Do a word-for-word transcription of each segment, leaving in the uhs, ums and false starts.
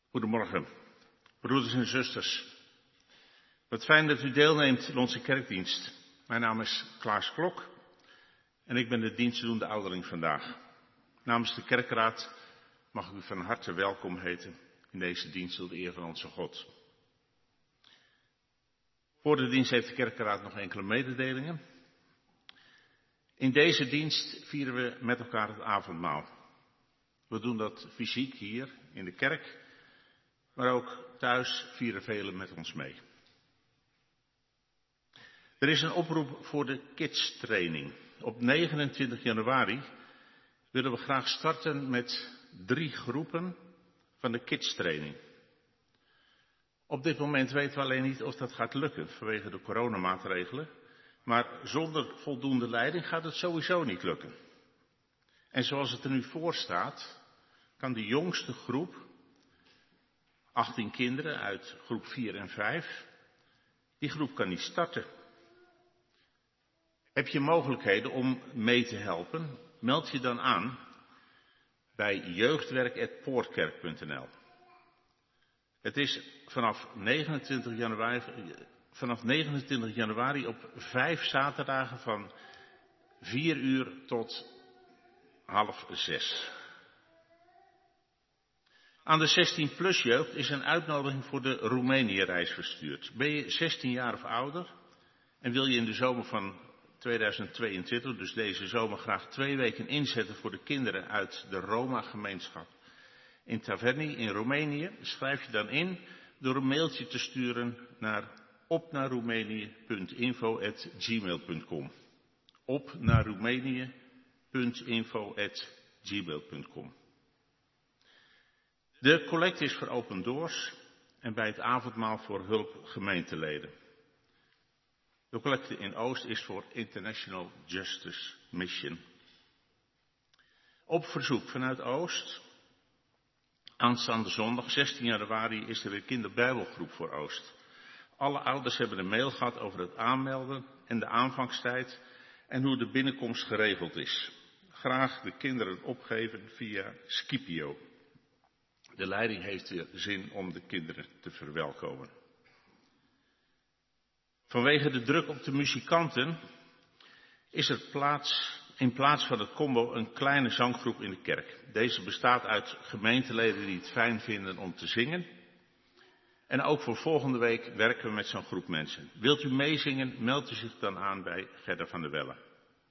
Goedemorgen, broeders en zusters. Wat fijn dat u deelneemt in onze kerkdienst. Mijn naam is Klaas Klok en ik ben de dienstdoende ouderling vandaag. Namens de kerkraad mag ik u van harte welkom heten in deze dienst tot de eer van onze God. Voor de dienst heeft de kerkraad nog enkele mededelingen. In deze dienst vieren we met elkaar het avondmaal. We doen dat fysiek hier in de kerk, maar ook thuis vieren velen met ons mee. Er is een oproep voor de kids training. Op negenentwintig januari willen we graag starten met drie groepen van de kids training. Op dit moment weten we alleen niet of dat gaat lukken vanwege de coronamaatregelen. Maar zonder voldoende leiding gaat het sowieso niet lukken. En zoals het er nu voor staat, kan de jongste groep, achttien kinderen uit groep vier en vijf, die groep kan niet starten. Heb je mogelijkheden om mee te helpen? Meld je dan aan bij jeugdwerk apenstaartje poortkerk punt n l. Het is vanaf negenentwintig januari, vanaf negenentwintig januari op vijf zaterdagen van vier uur tot half zes. Aan de zestien plus jeugd is een uitnodiging voor de Roemenië-reis verstuurd. Ben je zestien jaar of ouder en wil je in de zomer van tweeduizend tweeëntwintig, dus deze zomer, graag twee weken inzetten voor de kinderen uit de Roma-gemeenschap in Taverni in Roemenië, schrijf je dan in door een mailtje te sturen naar opnaarroemenië punt info apenstaartje gmail punt com. opnaarroemenië punt info apenstaartje gmail punt com. De collecte is voor Open Doors en bij het avondmaal voor hulp gemeenteleden. De collecte in Oost is voor International Justice Mission. Op verzoek vanuit Oost, aanstaande zondag zestien januari, is er weer kinderbijbelgroep voor Oost. Alle ouders hebben een mail gehad over het aanmelden en de aanvangstijd en hoe de binnenkomst geregeld is. Graag de kinderen opgeven via Scipio. De leiding heeft weer zin om de kinderen te verwelkomen. Vanwege de druk op de muzikanten is er plaats, in plaats van het combo een kleine zanggroep in de kerk. Deze bestaat uit gemeenteleden die het fijn vinden om te zingen. En ook voor volgende week werken we met zo'n groep mensen. Wilt u meezingen, meldt u zich dan aan bij Gerda van der Welle.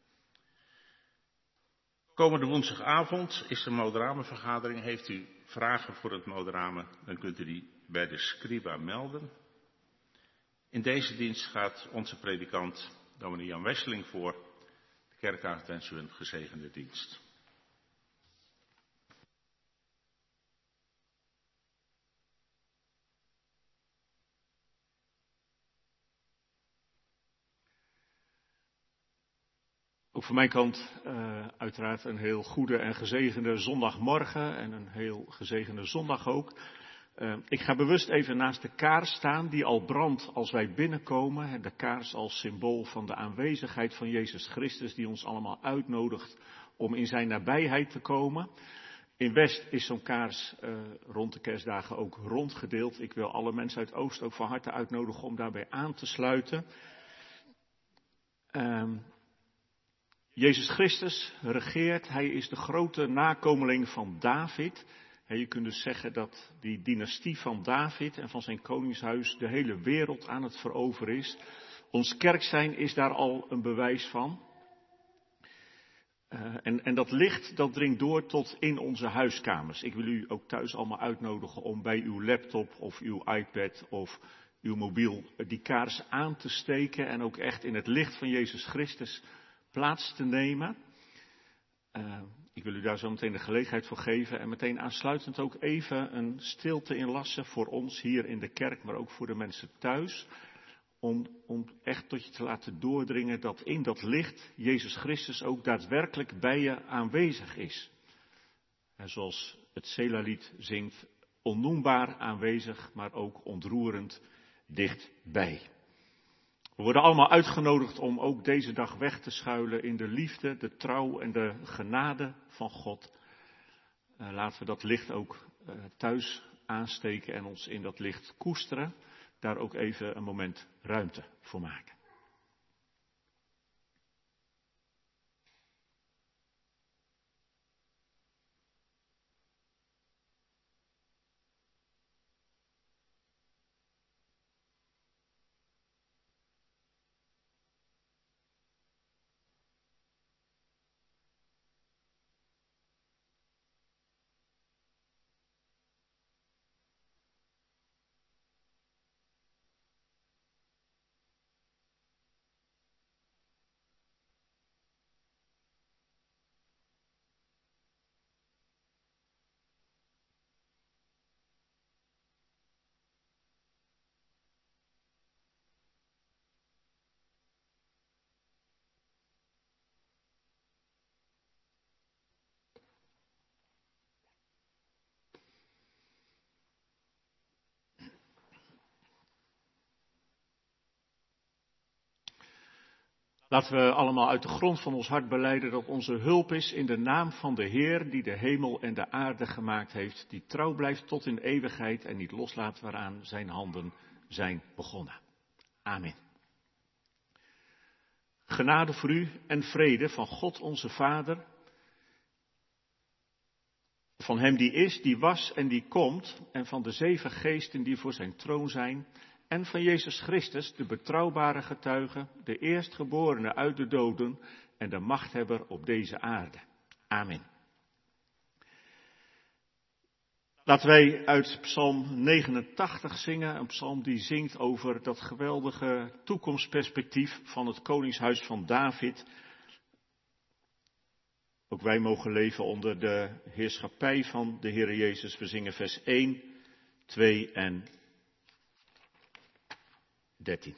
Komende woensdagavond is de moderamenvergadering. Heeft u vragen voor het moderamen, dan kunt u die bij de scriba melden. In deze dienst gaat onze predikant, dominee Jan Wesseling, voor. De kerkraad wens u een gezegende dienst. Ook van mijn kant uh, uiteraard een heel goede en gezegende zondagmorgen en een heel gezegende zondag ook. Uh, ik ga bewust even naast de kaars staan die al brandt als wij binnenkomen. De kaars als symbool van de aanwezigheid van Jezus Christus die ons allemaal uitnodigt om in zijn nabijheid te komen. In West is zo'n kaars uh, rond de kerstdagen ook rondgedeeld. Ik wil alle mensen uit Oost ook van harte uitnodigen om daarbij aan te sluiten. Uh, Jezus Christus regeert, hij is de grote nakomeling van David. Je kunt dus zeggen dat die dynastie van David en van zijn koningshuis de hele wereld aan het veroveren is. Ons kerk zijn is daar al een bewijs van. Uh, en, en dat licht dat dringt door tot in onze huiskamers. Ik wil u ook thuis allemaal uitnodigen om bij uw laptop of uw iPad of uw mobiel die kaars aan te steken en ook echt in het licht van Jezus Christus plaats te nemen. Uh, ik wil u daar zo meteen de gelegenheid voor geven en meteen aansluitend ook even een stilte inlassen voor ons hier in de kerk, maar ook voor de mensen thuis. Om, om echt tot je te laten doordringen dat in dat licht Jezus Christus ook daadwerkelijk bij je aanwezig is. En zoals het Selalied zingt, onnoembaar aanwezig, maar ook ontroerend dichtbij. We worden allemaal uitgenodigd om ook deze dag weg te schuilen in de liefde, de trouw en de genade van God. Uh, laten we dat licht ook uh, thuis aansteken en ons in dat licht koesteren, daar ook even een moment ruimte voor maken. Laten we allemaal uit de grond van ons hart belijden dat onze hulp is in de naam van de Heer die de hemel en de aarde gemaakt heeft, die trouw blijft tot in eeuwigheid en niet loslaat waaraan zijn handen zijn begonnen. Amen. Genade voor u en vrede van God onze Vader, van hem die is, die was en die komt, en van de zeven geesten die voor zijn troon zijn, en van Jezus Christus, de betrouwbare getuige, de eerstgeborene uit de doden en de machthebber op deze aarde. Amen. Laten wij uit Psalm negenentachtig zingen, een psalm die zingt over dat geweldige toekomstperspectief van het koningshuis van David. Ook wij mogen leven onder de heerschappij van de Heere Jezus. We zingen vers één, twee en dertien.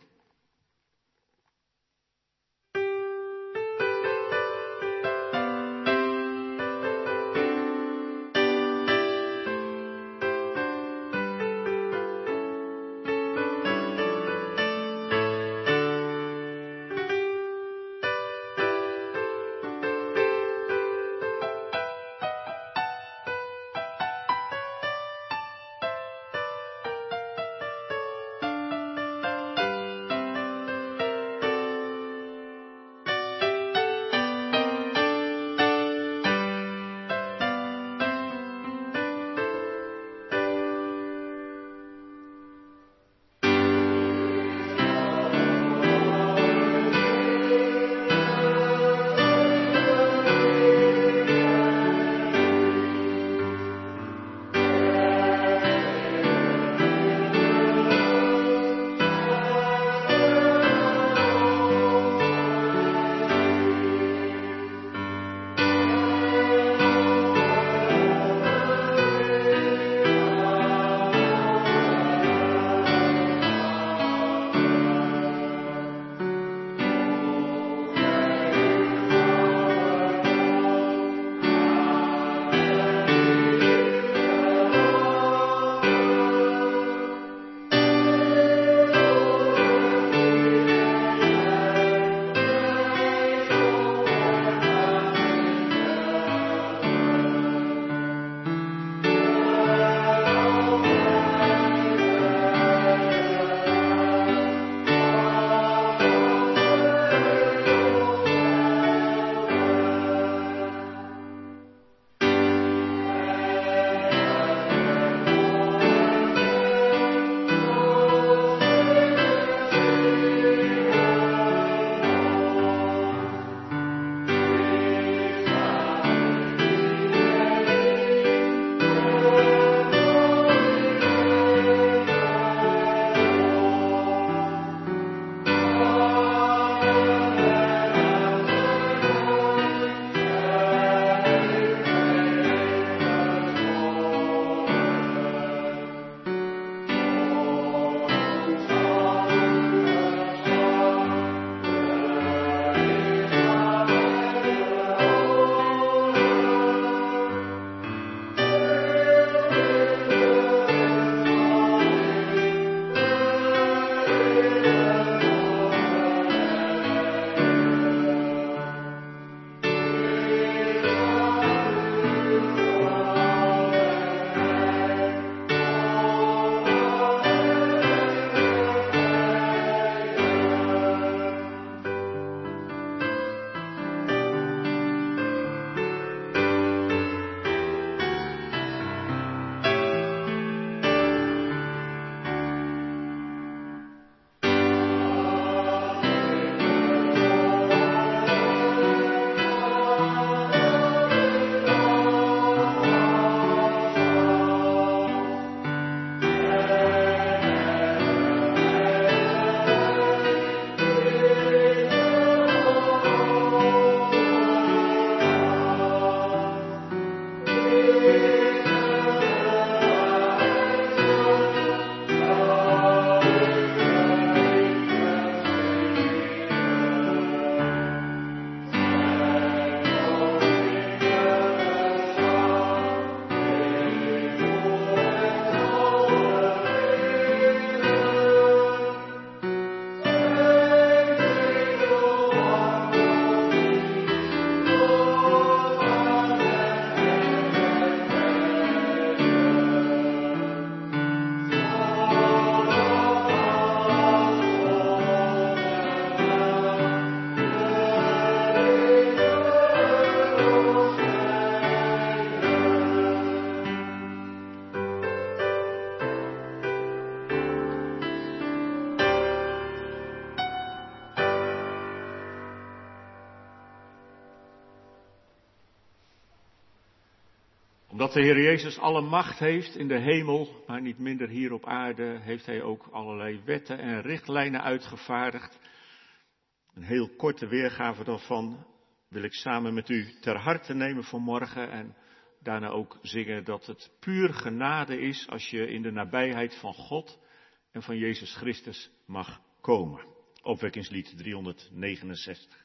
Omdat de Heer Jezus alle macht heeft in de hemel, maar niet minder hier op aarde, heeft hij ook allerlei wetten en richtlijnen uitgevaardigd. Een heel korte weergave daarvan wil ik samen met u ter harte nemen vanmorgen en daarna ook zingen dat het puur genade is als je in de nabijheid van God en van Jezus Christus mag komen. Opwekkingslied driehonderdnegenenzestig.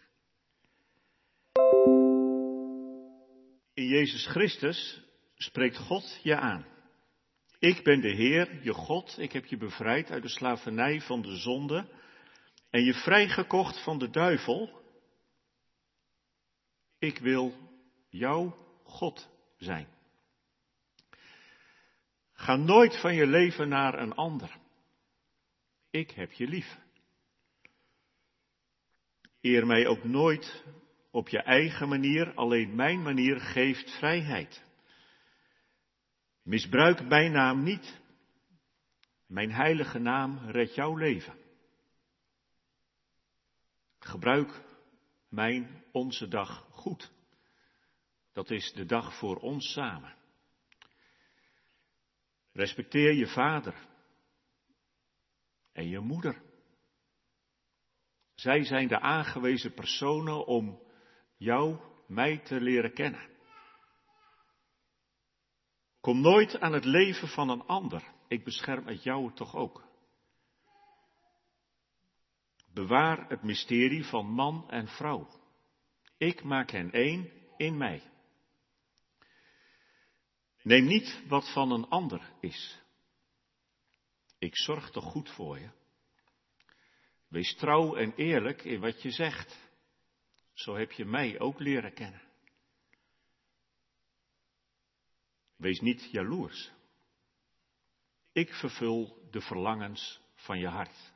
In Jezus Christus spreekt God je aan. Ik ben de Heer, je God, ik heb je bevrijd uit de slavernij van de zonde en je vrijgekocht van de duivel. Ik wil jouw God zijn. Ga nooit van je leven naar een ander. Ik heb je lief. Eer mij ook nooit op je eigen manier, alleen mijn manier geeft vrijheid. Misbruik mijn naam niet. Mijn heilige naam redt jouw leven. Gebruik mijn, onze dag goed. Dat is de dag voor ons samen. Respecteer je vader en je moeder. Zij zijn de aangewezen personen om jou, mij te leren kennen. Kom nooit aan het leven van een ander. Ik bescherm het jouwe toch ook. Bewaar het mysterie van man en vrouw. Ik maak hen één in mij. Neem niet wat van een ander is. Ik zorg toch goed voor je. Wees trouw en eerlijk in wat je zegt. Zo heb je mij ook leren kennen. Wees niet jaloers. Ik vervul de verlangens van je hart.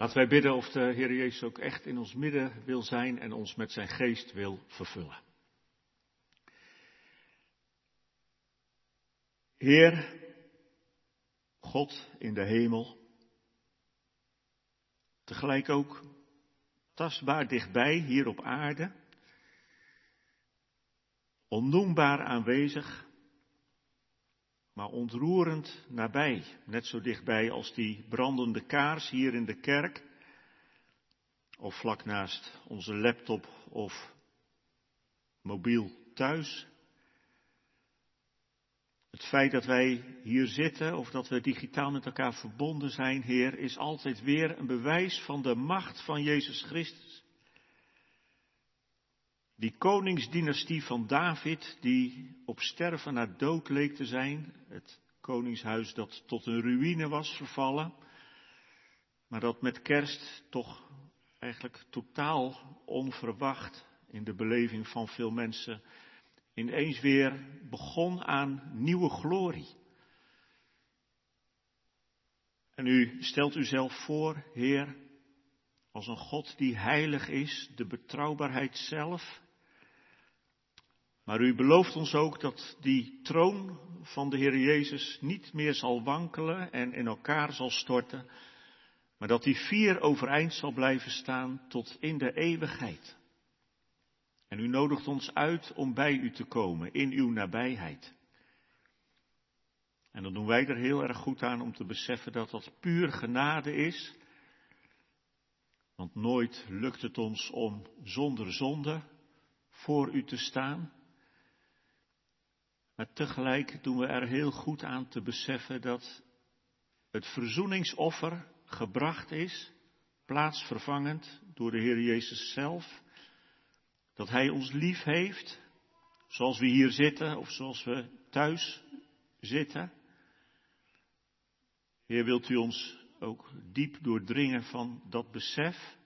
Laten wij bidden of de Heer Jezus ook echt in ons midden wil zijn en ons met zijn geest wil vervullen. Heer, God in de hemel, tegelijk ook tastbaar dichtbij hier op aarde, onnoembaar aanwezig, maar ontroerend nabij, net zo dichtbij als die brandende kaars hier in de kerk, of vlak naast onze laptop of mobiel thuis. Het feit dat wij hier zitten of dat we digitaal met elkaar verbonden zijn, Heer, is altijd weer een bewijs van de macht van Jezus Christus. Die koningsdynastie van David, die op sterven na dood leek te zijn, het koningshuis dat tot een ruïne was vervallen, maar dat met kerst toch eigenlijk totaal onverwacht in de beleving van veel mensen ineens weer begon aan nieuwe glorie. En u stelt uzelf voor, Heer, als een God die heilig is, de betrouwbaarheid zelf. Maar u belooft ons ook dat die troon van de Heer Jezus niet meer zal wankelen en in elkaar zal storten, maar dat die vier overeind zal blijven staan tot in de eeuwigheid. En u nodigt ons uit om bij u te komen, in uw nabijheid. En dan doen wij er heel erg goed aan om te beseffen dat dat puur genade is. Want nooit lukt het ons om zonder zonde voor u te staan. Maar tegelijk doen we er heel goed aan te beseffen dat het verzoeningsoffer gebracht is, plaatsvervangend door de Heer Jezus zelf. Dat Hij ons lief heeft, zoals we hier zitten of zoals we thuis zitten. Heer, wilt u ons ook diep doordringen van dat besef?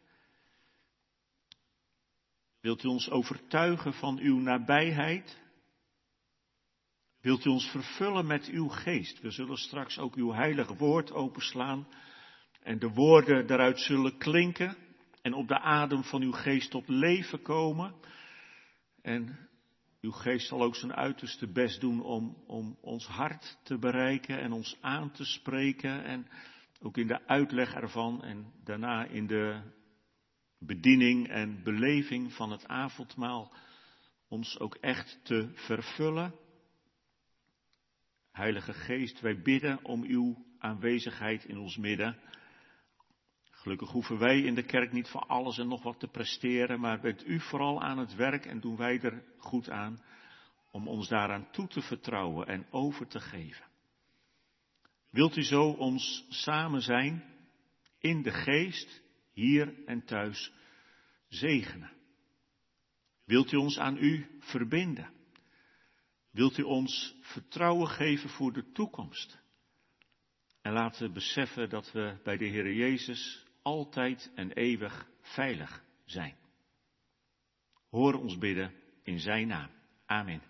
Wilt u ons overtuigen van uw nabijheid? Wilt u ons vervullen met uw geest? We zullen straks ook uw heilig woord openslaan en de woorden daaruit zullen klinken en op de adem van uw geest tot leven komen. En uw geest zal ook zijn uiterste best doen om, om ons hart te bereiken en ons aan te spreken. En ook in de uitleg ervan en daarna in de bediening en beleving van het avondmaal ons ook echt te vervullen. Heilige Geest, wij bidden om uw aanwezigheid in ons midden. Gelukkig hoeven wij in de kerk niet van alles en nog wat te presteren, maar bent u vooral aan het werk en doen wij er goed aan om ons daaraan toe te vertrouwen en over te geven. Wilt u zo ons samen zijn in de geest, hier en thuis, zegenen? Wilt u ons aan u verbinden? Wilt u ons vertrouwen geven voor de toekomst? En laten we beseffen dat we bij de Heer Jezus altijd en eeuwig veilig zijn. Hoor ons bidden in zijn naam. Amen.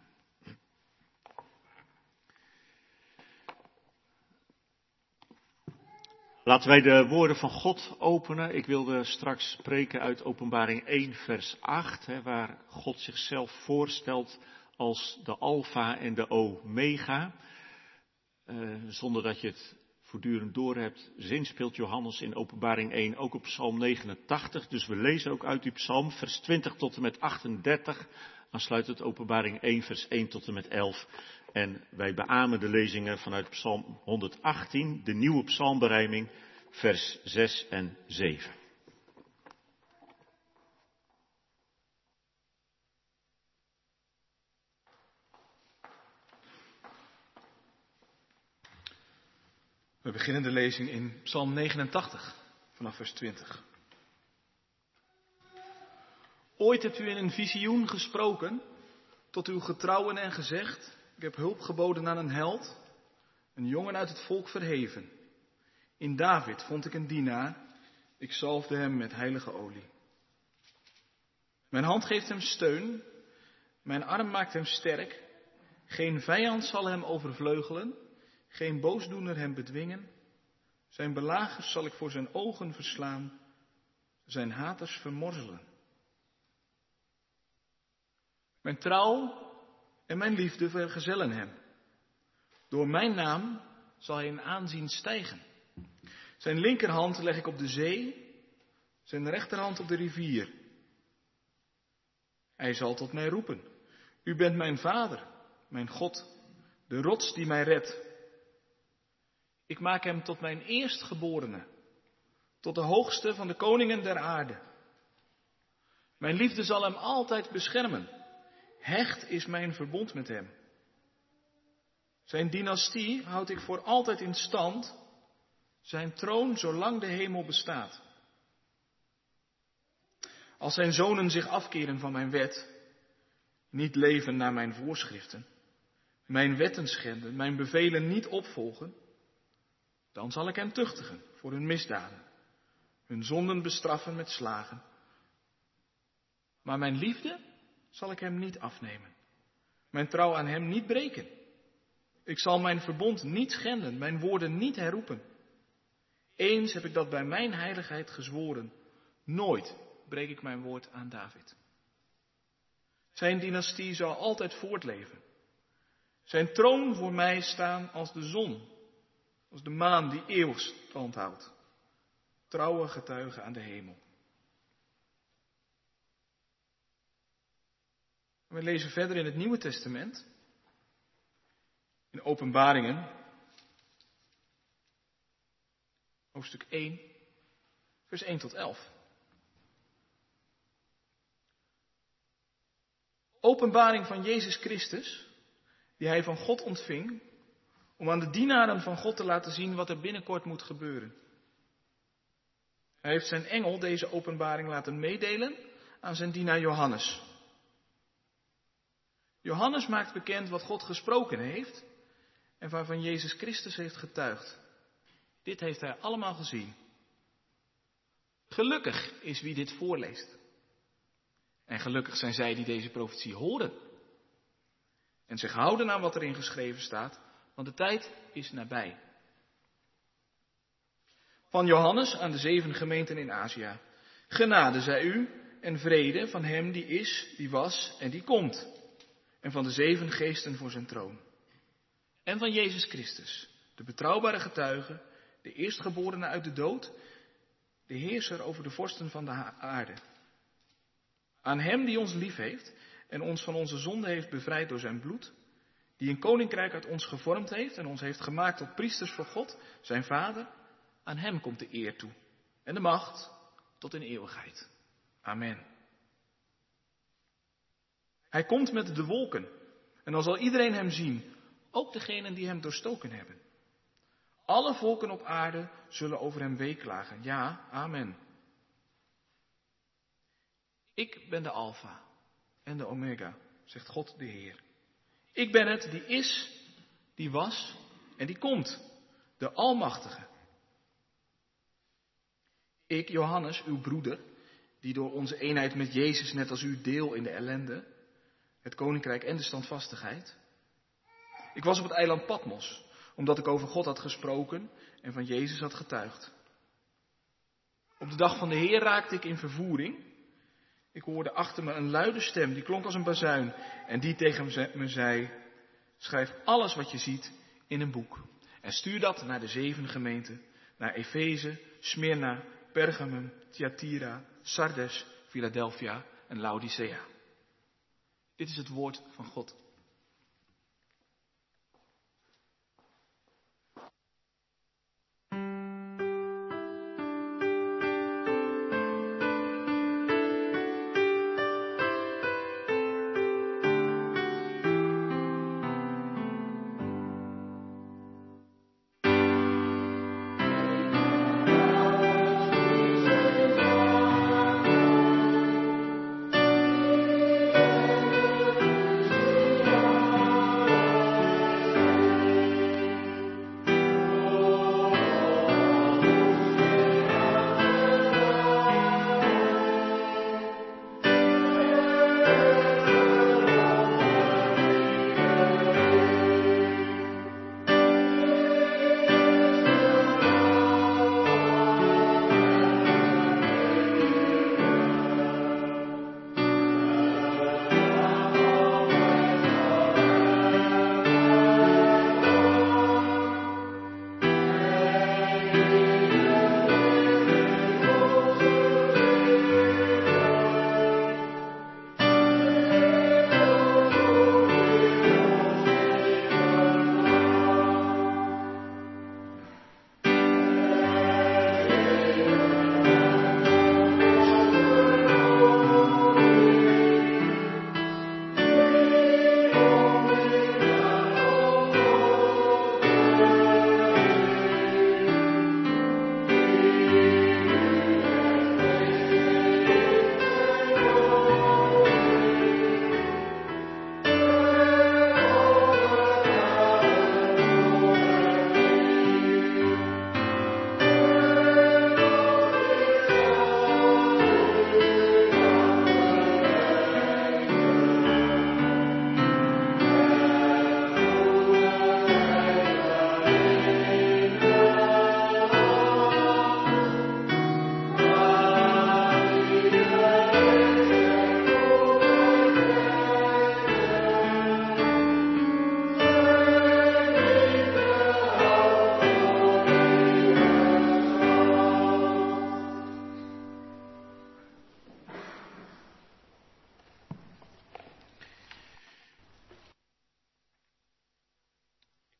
Laten wij de woorden van God openen. Ik wilde straks spreken uit Openbaring één vers acht, hè, waar God zichzelf voorstelt als de Alpha en de Omega. Uh, zonder dat je het voortdurend doorhebt, zinspeelt Johannes in Openbaring één ook op Psalm negenentachtig. Dus we lezen ook uit die psalm, vers twintig tot en met achtendertig. Dan sluit het Openbaring één, vers één tot en met elf. En wij beamen de lezingen vanuit Psalm honderdachttien, de nieuwe psalmberijming, vers zes en zeven. We beginnen de lezing in Psalm negenentachtig, vanaf vers twintig. Ooit hebt u in een visioen gesproken tot uw getrouwen en gezegd: ik heb hulp geboden aan een held, een jongen uit het volk verheven. In David vond ik een dienaar, ik zalfde hem met heilige olie. Mijn hand geeft hem steun, mijn arm maakt hem sterk. Geen vijand zal hem overvleugelen, geen boosdoener hem bedwingen. Zijn belagers zal ik voor zijn ogen verslaan, zijn haters vermorzelen. Mijn trouw en mijn liefde vergezellen hem. Door mijn naam zal hij in aanzien stijgen. Zijn linkerhand leg ik op de zee, zijn rechterhand op de rivier. Hij zal tot mij roepen. U bent mijn vader, mijn God, de rots die mij redt. Ik maak hem tot mijn eerstgeborene, tot de hoogste van de koningen der aarde. Mijn liefde zal hem altijd beschermen. Hecht is mijn verbond met hem. Zijn dynastie houd ik voor altijd in stand, zijn troon zolang de hemel bestaat. Als zijn zonen zich afkeren van mijn wet, niet leven naar mijn voorschriften, mijn wetten schenden, mijn bevelen niet opvolgen, dan zal ik hem tuchtigen voor hun misdaden, hun zonden bestraffen met slagen. Maar mijn liefde zal ik hem niet afnemen, mijn trouw aan hem niet breken. Ik zal mijn verbond niet schenden, mijn woorden niet herroepen. Eens heb ik dat bij mijn heiligheid gezworen, nooit breek ik mijn woord aan David. Zijn dynastie zal altijd voortleven. Zijn troon voor mij staan als de zon, als de maan die eeuwig stand houdt. Trouwe getuige aan de hemel. We lezen verder in het Nieuwe Testament. In Openbaringen. Hoofdstuk één, vers één tot elf. Openbaring van Jezus Christus, die hij van God ontving, om aan de dienaren van God te laten zien wat er binnenkort moet gebeuren. Hij heeft zijn engel deze openbaring laten meedelen aan zijn dienaar Johannes. Johannes maakt bekend wat God gesproken heeft en waarvan Jezus Christus heeft getuigd. Dit heeft hij allemaal gezien. Gelukkig is wie dit voorleest. En gelukkig zijn zij die deze profetie horen. En zich houden aan wat erin geschreven staat, want de tijd is nabij. Van Johannes aan de zeven gemeenten in Azië. Genade zij u en vrede van hem die is, die was en die komt. En van de zeven geesten voor zijn troon. En van Jezus Christus, de betrouwbare getuige, de eerstgeborene uit de dood, de heerser over de vorsten van de aarde. Aan hem die ons lief heeft en ons van onze zonde heeft bevrijd door zijn bloed, die een koninkrijk uit ons gevormd heeft en ons heeft gemaakt tot priesters voor God, zijn Vader, aan hem komt de eer toe en de macht tot in eeuwigheid. Amen. Hij komt met de wolken en dan zal iedereen hem zien, ook degenen die hem doorstoken hebben. Alle volken op aarde zullen over hem weeklagen. Ja, amen. Ik ben de Alpha en de Omega, zegt God de Heer. Ik ben het die is, die was en die komt, de Almachtige. Ik, Johannes, uw broeder, die door onze eenheid met Jezus net als u deel in de ellende, het koninkrijk en de standvastigheid. Ik was op het eiland Patmos, omdat ik over God had gesproken en van Jezus had getuigd. Op de dag van de Heer raakte ik in vervoering. Ik hoorde achter me een luide stem, die klonk als een bazuin. En die tegen me zei, schrijf alles wat je ziet in een boek. En stuur dat naar de zeven gemeenten, naar Efeze, Smyrna, Pergamum, Thyatira, Sardes, Philadelphia en Laodicea. Dit is het woord van God.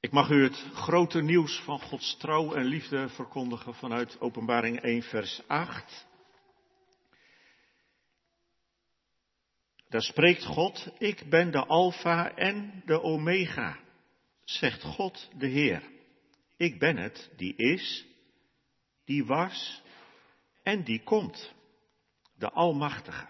Ik mag u het grote nieuws van Gods trouw en liefde verkondigen vanuit Openbaring één vers acht. Daar spreekt God, ik ben de Alpha en de Omega, zegt God de Heer. Ik ben het die is, die was en die komt, de Almachtige.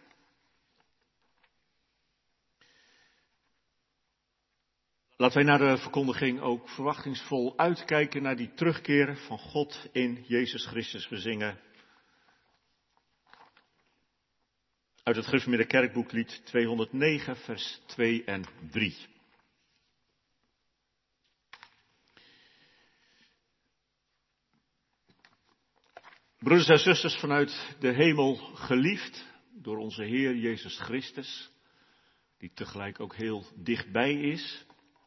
Laten wij naar de verkondiging ook verwachtingsvol uitkijken naar die terugkeer van God in Jezus Christus. We zingen uit het Gereformeerde Kerkboeklied tweehonderdnegen, vers twee en drie. Broeders en zusters vanuit de hemel geliefd door onze Heer Jezus Christus, die tegelijk ook heel dichtbij is.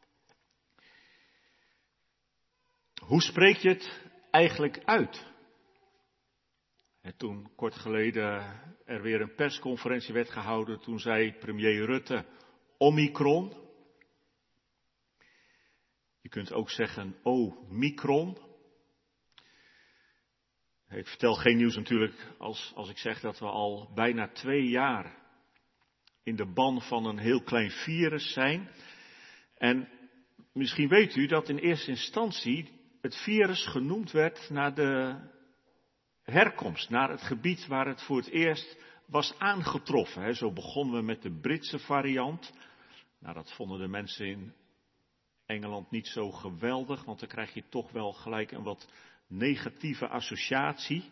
Hoe spreek je het eigenlijk uit? En toen kort geleden er weer een persconferentie werd gehouden, toen zei premier Rutte Omicron. Je kunt ook zeggen Omicron. Ik vertel geen nieuws natuurlijk als, als ik zeg dat we al bijna twee jaar in de ban van een heel klein virus zijn. En misschien weet u dat in eerste instantie het virus genoemd werd naar de herkomst, naar het gebied waar het voor het eerst was aangetroffen. Zo begonnen we met de Britse variant. Nou, dat vonden de mensen in Engeland niet zo geweldig, want dan krijg je toch wel gelijk een wat negatieve associatie.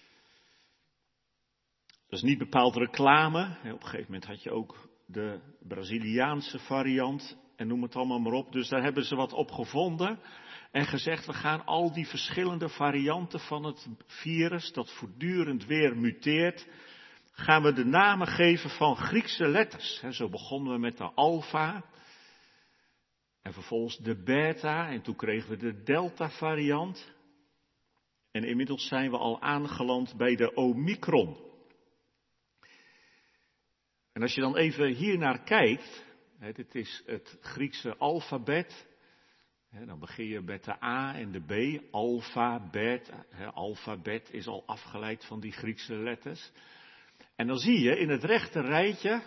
Dat is niet bepaald reclame. Op een gegeven moment had je ook de Braziliaanse variant en noem het allemaal maar op. Dus daar hebben ze wat op gevonden en gezegd, we gaan al die verschillende varianten van het virus, dat voortdurend weer muteert, gaan we de namen geven van Griekse letters. Zo begonnen we met de alfa en vervolgens de beta en toen kregen we de delta variant. En inmiddels zijn we al aangeland bij de Omicron. En als je dan even hier naar kijkt, hè, dit is het Griekse alfabet. Hè, dan begin je met de A en de B, alfabet. Hè, alfabet is al afgeleid van die Griekse letters. En dan zie je in het rechte rijtje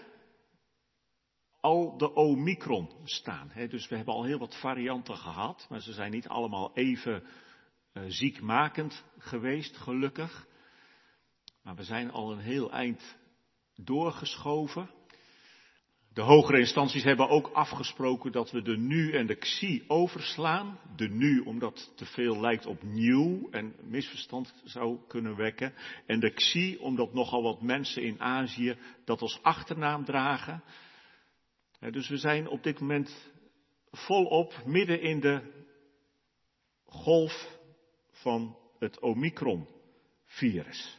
al de Omicron staan. Hè. Dus we hebben al heel wat varianten gehad, maar ze zijn niet allemaal even Uh, ziekmakend geweest, gelukkig. Maar we zijn al een heel eind doorgeschoven. De hogere instanties hebben ook afgesproken dat we de nu en de xi overslaan. De nu omdat het te veel lijkt op nieuw en misverstand zou kunnen wekken. En de xi omdat nogal wat mensen in Azië dat als achternaam dragen. Uh, dus we zijn op dit moment volop midden in de golf van het Omicron-virus.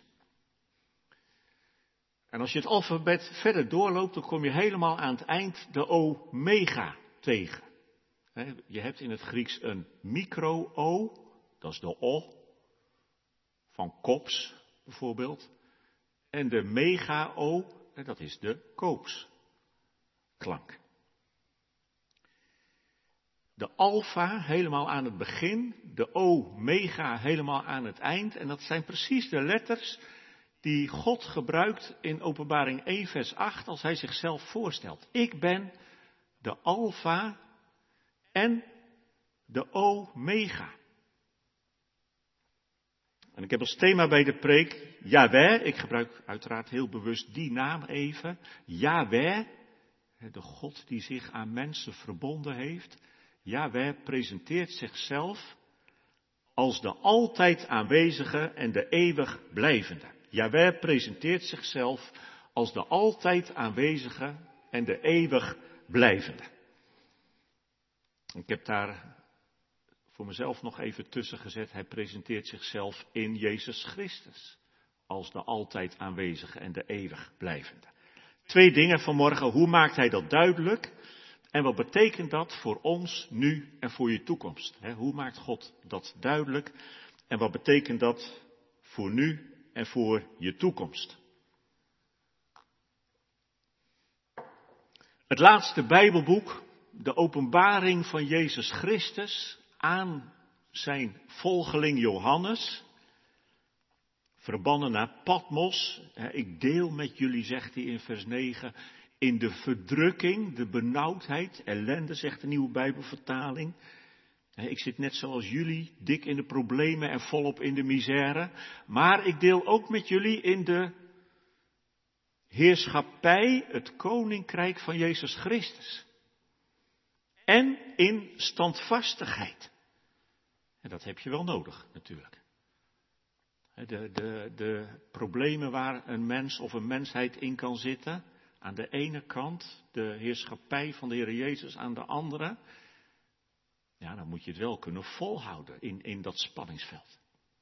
En als je het alfabet verder doorloopt, dan kom je helemaal aan het eind de omega tegen. Je hebt in het Grieks een micro-o, dat is de o, van kops bijvoorbeeld. En de mega-o, dat is de koopsklank. De alfa helemaal aan het begin, de omega helemaal aan het eind. En dat zijn precies de letters die God gebruikt in Openbaring één vers acht als hij zichzelf voorstelt. Ik ben de alfa en de omega. En ik heb als thema bij de preek Yahweh, ik gebruik uiteraard heel bewust die naam even. Yahweh, de God die zich aan mensen verbonden heeft. Yahweh presenteert zichzelf als de altijd aanwezige en de eeuwig blijvende. Yahweh presenteert zichzelf als de altijd aanwezige en de eeuwig blijvende. Ik heb daar voor mezelf nog even tussen gezet. Hij presenteert zichzelf in Jezus Christus als de altijd aanwezige en de eeuwig blijvende. Twee dingen vanmorgen. Hoe maakt hij dat duidelijk? En wat betekent dat voor ons nu en voor je toekomst? He, hoe maakt God dat duidelijk? En wat betekent dat voor nu en voor je toekomst? Het laatste Bijbelboek, de Openbaring van Jezus Christus, aan zijn volgeling Johannes, verbannen naar Patmos. Ik deel met jullie, zegt hij in vers negen, in de verdrukking, de benauwdheid, ellende, zegt de Nieuwe Bijbelvertaling. Ik zit net zoals jullie, dik in de problemen en volop in de misère. Maar ik deel ook met jullie in de heerschappij, het koninkrijk van Jezus Christus. En in standvastigheid. En dat heb je wel nodig, natuurlijk. De, de, de problemen waar een mens of een mensheid in kan zitten. Aan de ene kant, de heerschappij van de Heer Jezus aan de andere. Ja, dan moet je het wel kunnen volhouden in, in dat spanningsveld.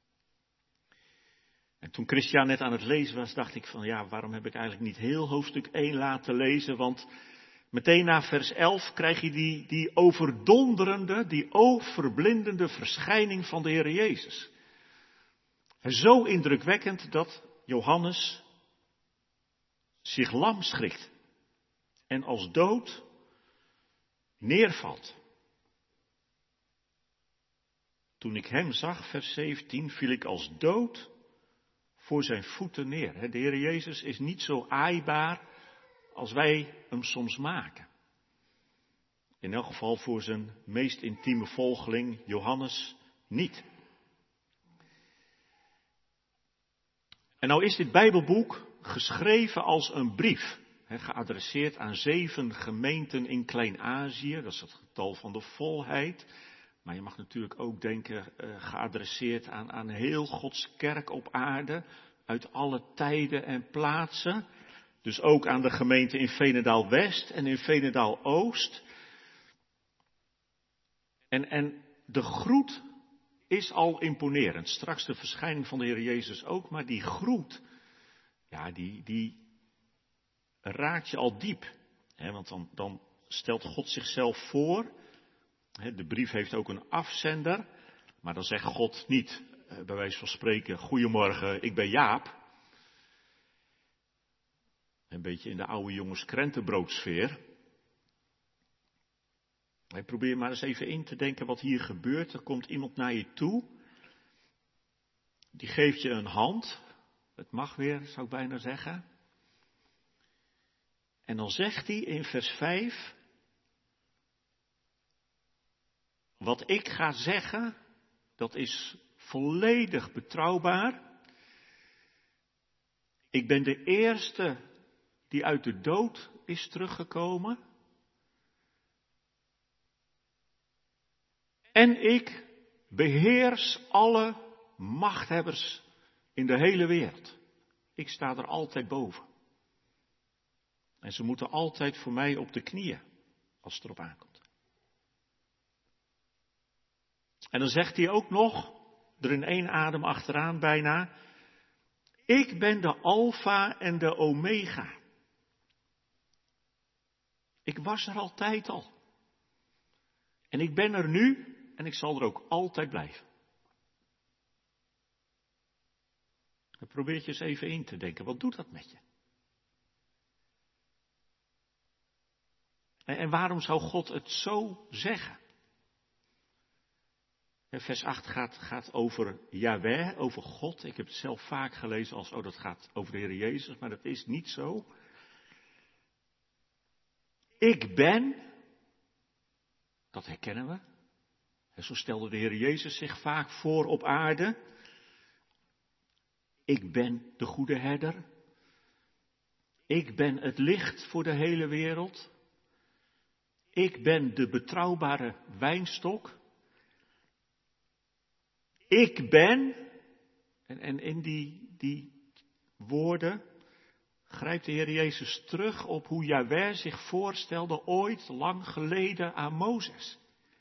En toen Christian net aan het lezen was, dacht ik van ja, waarom heb ik eigenlijk niet heel hoofdstuk één laten lezen? Want meteen na vers elf krijg je die, die overdonderende, die oogverblindende verschijning van de Heer Jezus. En zo indrukwekkend dat Johannes zich lam schrikt en als dood neervalt. Toen ik hem zag, vers zeventien, viel ik als dood voor zijn voeten neer. De Heer Jezus is niet zo aaibaar als wij hem soms maken. In elk geval voor zijn meest intieme volgeling Johannes niet. En nou is dit Bijbelboek geschreven als een brief, he, geadresseerd aan zeven gemeenten in Klein-Azië, dat is het getal van de volheid. Maar je mag natuurlijk ook denken, uh, geadresseerd aan, aan heel Gods kerk op aarde, uit alle tijden en plaatsen. Dus ook aan de gemeente in Veenendaal West en in Veenendaal Oost. En, en de groet is al imponerend. Straks de verschijning van de Heer Jezus ook, maar die groet, ja, die, die raakt je al diep. He, want dan, dan stelt God zichzelf voor. He, de brief heeft ook een afzender, maar dan zegt God niet, bij wijze van spreken, goedemorgen, ik ben Jaap. Een beetje in de oude jongens krentenbroodsfeer. Maar probeer maar eens even in te denken wat hier gebeurt. Er komt iemand naar je toe. Die geeft je een hand. Het mag weer, zou ik bijna zeggen. En dan zegt hij in vers vijf. Wat ik ga zeggen, dat is volledig betrouwbaar. Ik ben de eerste die uit de dood is teruggekomen. En ik beheers alle machthebbers in de hele wereld. Ik sta er altijd boven. En ze moeten altijd voor mij op de knieën, als het erop aankomt. En dan zegt hij ook nog, er in één adem achteraan bijna, ik ben de Alfa en de Omega. Ik was er altijd al. En ik ben er nu en ik zal er ook altijd blijven. Dan probeer je eens even in te denken, wat doet dat met je? En, en waarom zou God het zo zeggen? Vers acht gaat, gaat over Yahweh, over God. Ik heb het zelf vaak gelezen als, oh dat gaat over de Heer Jezus, maar dat is niet zo. Ik ben, dat herkennen we. En zo stelde de Heer Jezus zich vaak voor op aarde. Ik ben de goede herder. Ik ben het licht voor de hele wereld. Ik ben de betrouwbare wijnstok. Ik ben, en, en in die, die woorden grijpt de Heer Jezus terug op hoe Yahweh zich voorstelde ooit lang geleden aan Mozes.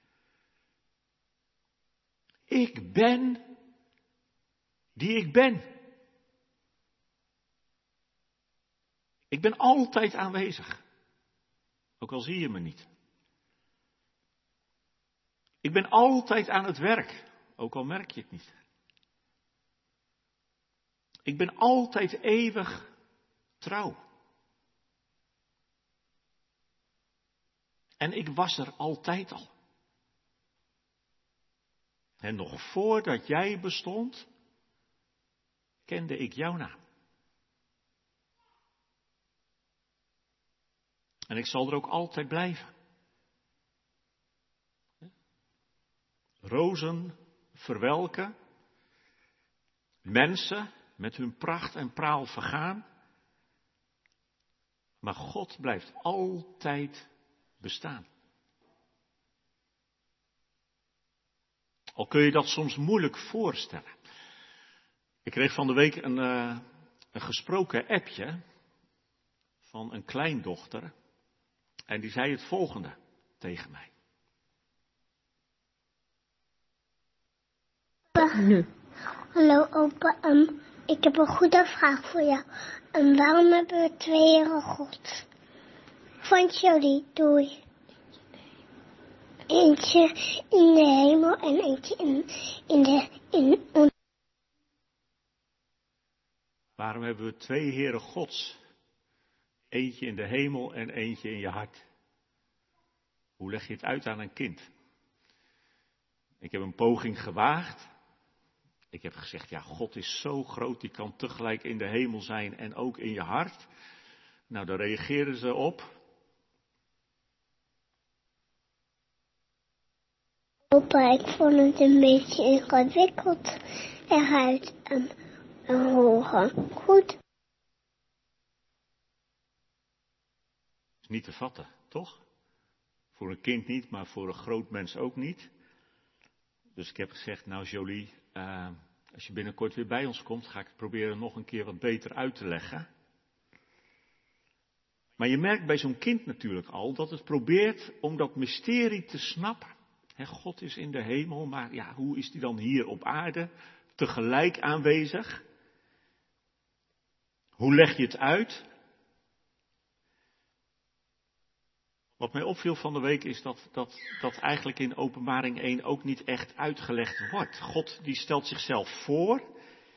Ik ben die ik ben. Ik ben altijd aanwezig, ook al zie je me niet. Ik ben altijd aan het werk, ook al merk je het niet. Ik ben altijd eeuwig trouw. En ik was er altijd al. En nog voordat jij bestond, kende ik jouw naam. En ik zal er ook altijd blijven. Rozen verwelken, mensen met hun pracht en praal vergaan, maar God blijft altijd bestaan. Al kun je dat soms moeilijk voorstellen. Ik kreeg van de week een, uh, een gesproken appje van een kleindochter en die zei het volgende tegen mij. Nu. Hallo opa, um, ik heb een goede vraag voor jou. Um, waarom hebben we twee Heren God? Van jullie, doei. Eentje in de hemel en eentje in, in de... In... Waarom hebben we twee Heren Gods? Eentje in de hemel en eentje in je hart. Hoe leg je het uit aan een kind? Ik heb een poging gewaagd. Ik heb gezegd, ja, God is zo groot, die kan tegelijk in de hemel zijn en ook in je hart. Nou, daar reageerden ze op. Opa, ik vond het een beetje ingewikkeld eruit um, horen. Goed. Is niet te vatten, toch? Voor een kind niet, maar voor een groot mens ook niet. Dus ik heb gezegd, nou Jolie, uh, als je binnenkort weer bij ons komt, ga ik het proberen nog een keer wat beter uit te leggen. Maar je merkt bij zo'n kind natuurlijk al dat het probeert om dat mysterie te snappen. He, God is in de hemel, maar ja, hoe is die dan hier op aarde tegelijk aanwezig? Hoe leg je het uit? Wat mij opviel van de week is dat, dat dat eigenlijk in Openbaring één ook niet echt uitgelegd wordt. God die stelt zichzelf voor.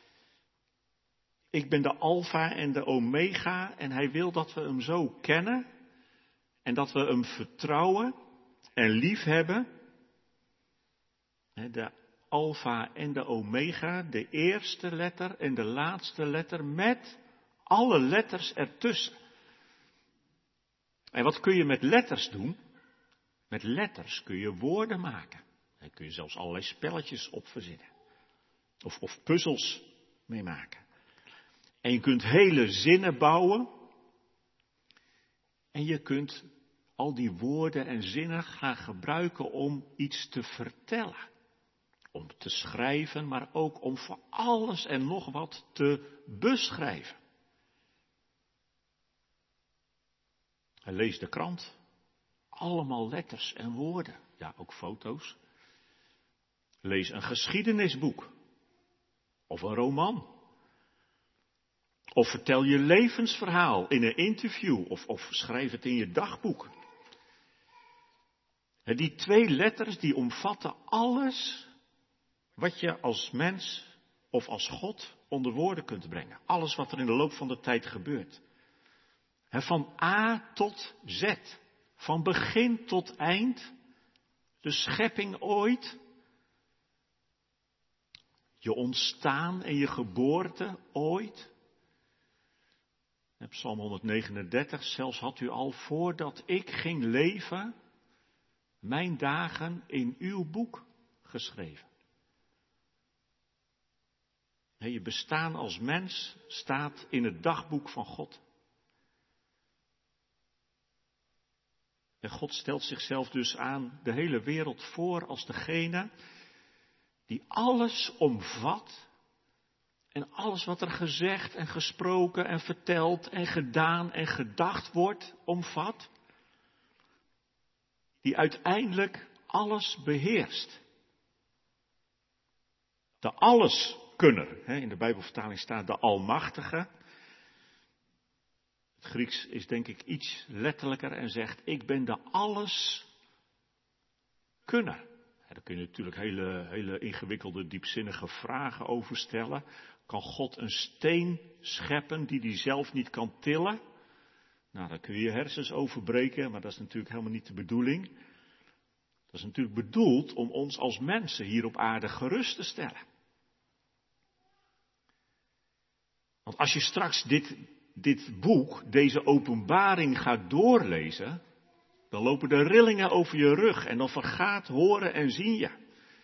Ik ben de Alfa en de Omega en hij wil dat we hem zo kennen. En dat we hem vertrouwen en lief hebben. De Alfa en de Omega, de eerste letter en de laatste letter met alle letters ertussen. En wat kun je met letters doen? Met letters kun je woorden maken. Daar kun je zelfs allerlei spelletjes op verzinnen. Of, of puzzels mee maken. En je kunt hele zinnen bouwen. En je kunt al die woorden en zinnen gaan gebruiken om iets te vertellen. Om te schrijven, maar ook om voor alles en nog wat te beschrijven. En lees de krant. Allemaal letters en woorden. Ja, ook foto's. Lees een geschiedenisboek. Of een roman. Of vertel je levensverhaal in een interview. Of, of schrijf het in je dagboek. En die twee letters die omvatten alles wat je als mens of als God onder woorden kunt brengen. Alles wat er in de loop van de tijd gebeurt. He, van A tot Z. Van begin tot eind. De schepping ooit. Je ontstaan en je geboorte ooit. Psalm honderdnegenendertig. Zelfs had u al voordat ik ging leven mijn dagen in uw boek geschreven. He, je bestaan als mens staat in het dagboek van God. En God stelt zichzelf dus aan de hele wereld voor als degene die alles omvat. En alles wat er gezegd en gesproken en verteld en gedaan en gedacht wordt, omvat. Die uiteindelijk alles beheerst. De alleskunner. In de Bijbelvertaling staat de Almachtige. Het Grieks is denk ik iets letterlijker en zegt, ik ben de alleskunner. Daar kun je natuurlijk hele, hele ingewikkelde, diepzinnige vragen over stellen. Kan God een steen scheppen die hij zelf niet kan tillen? Nou, daar kun je je hersens over breken, maar dat is natuurlijk helemaal niet de bedoeling. Dat is natuurlijk bedoeld om ons als mensen hier op aarde gerust te stellen. Want als je straks dit, dit boek, deze openbaring gaat doorlezen, dan lopen de rillingen over je rug en dan vergaat horen en zien je.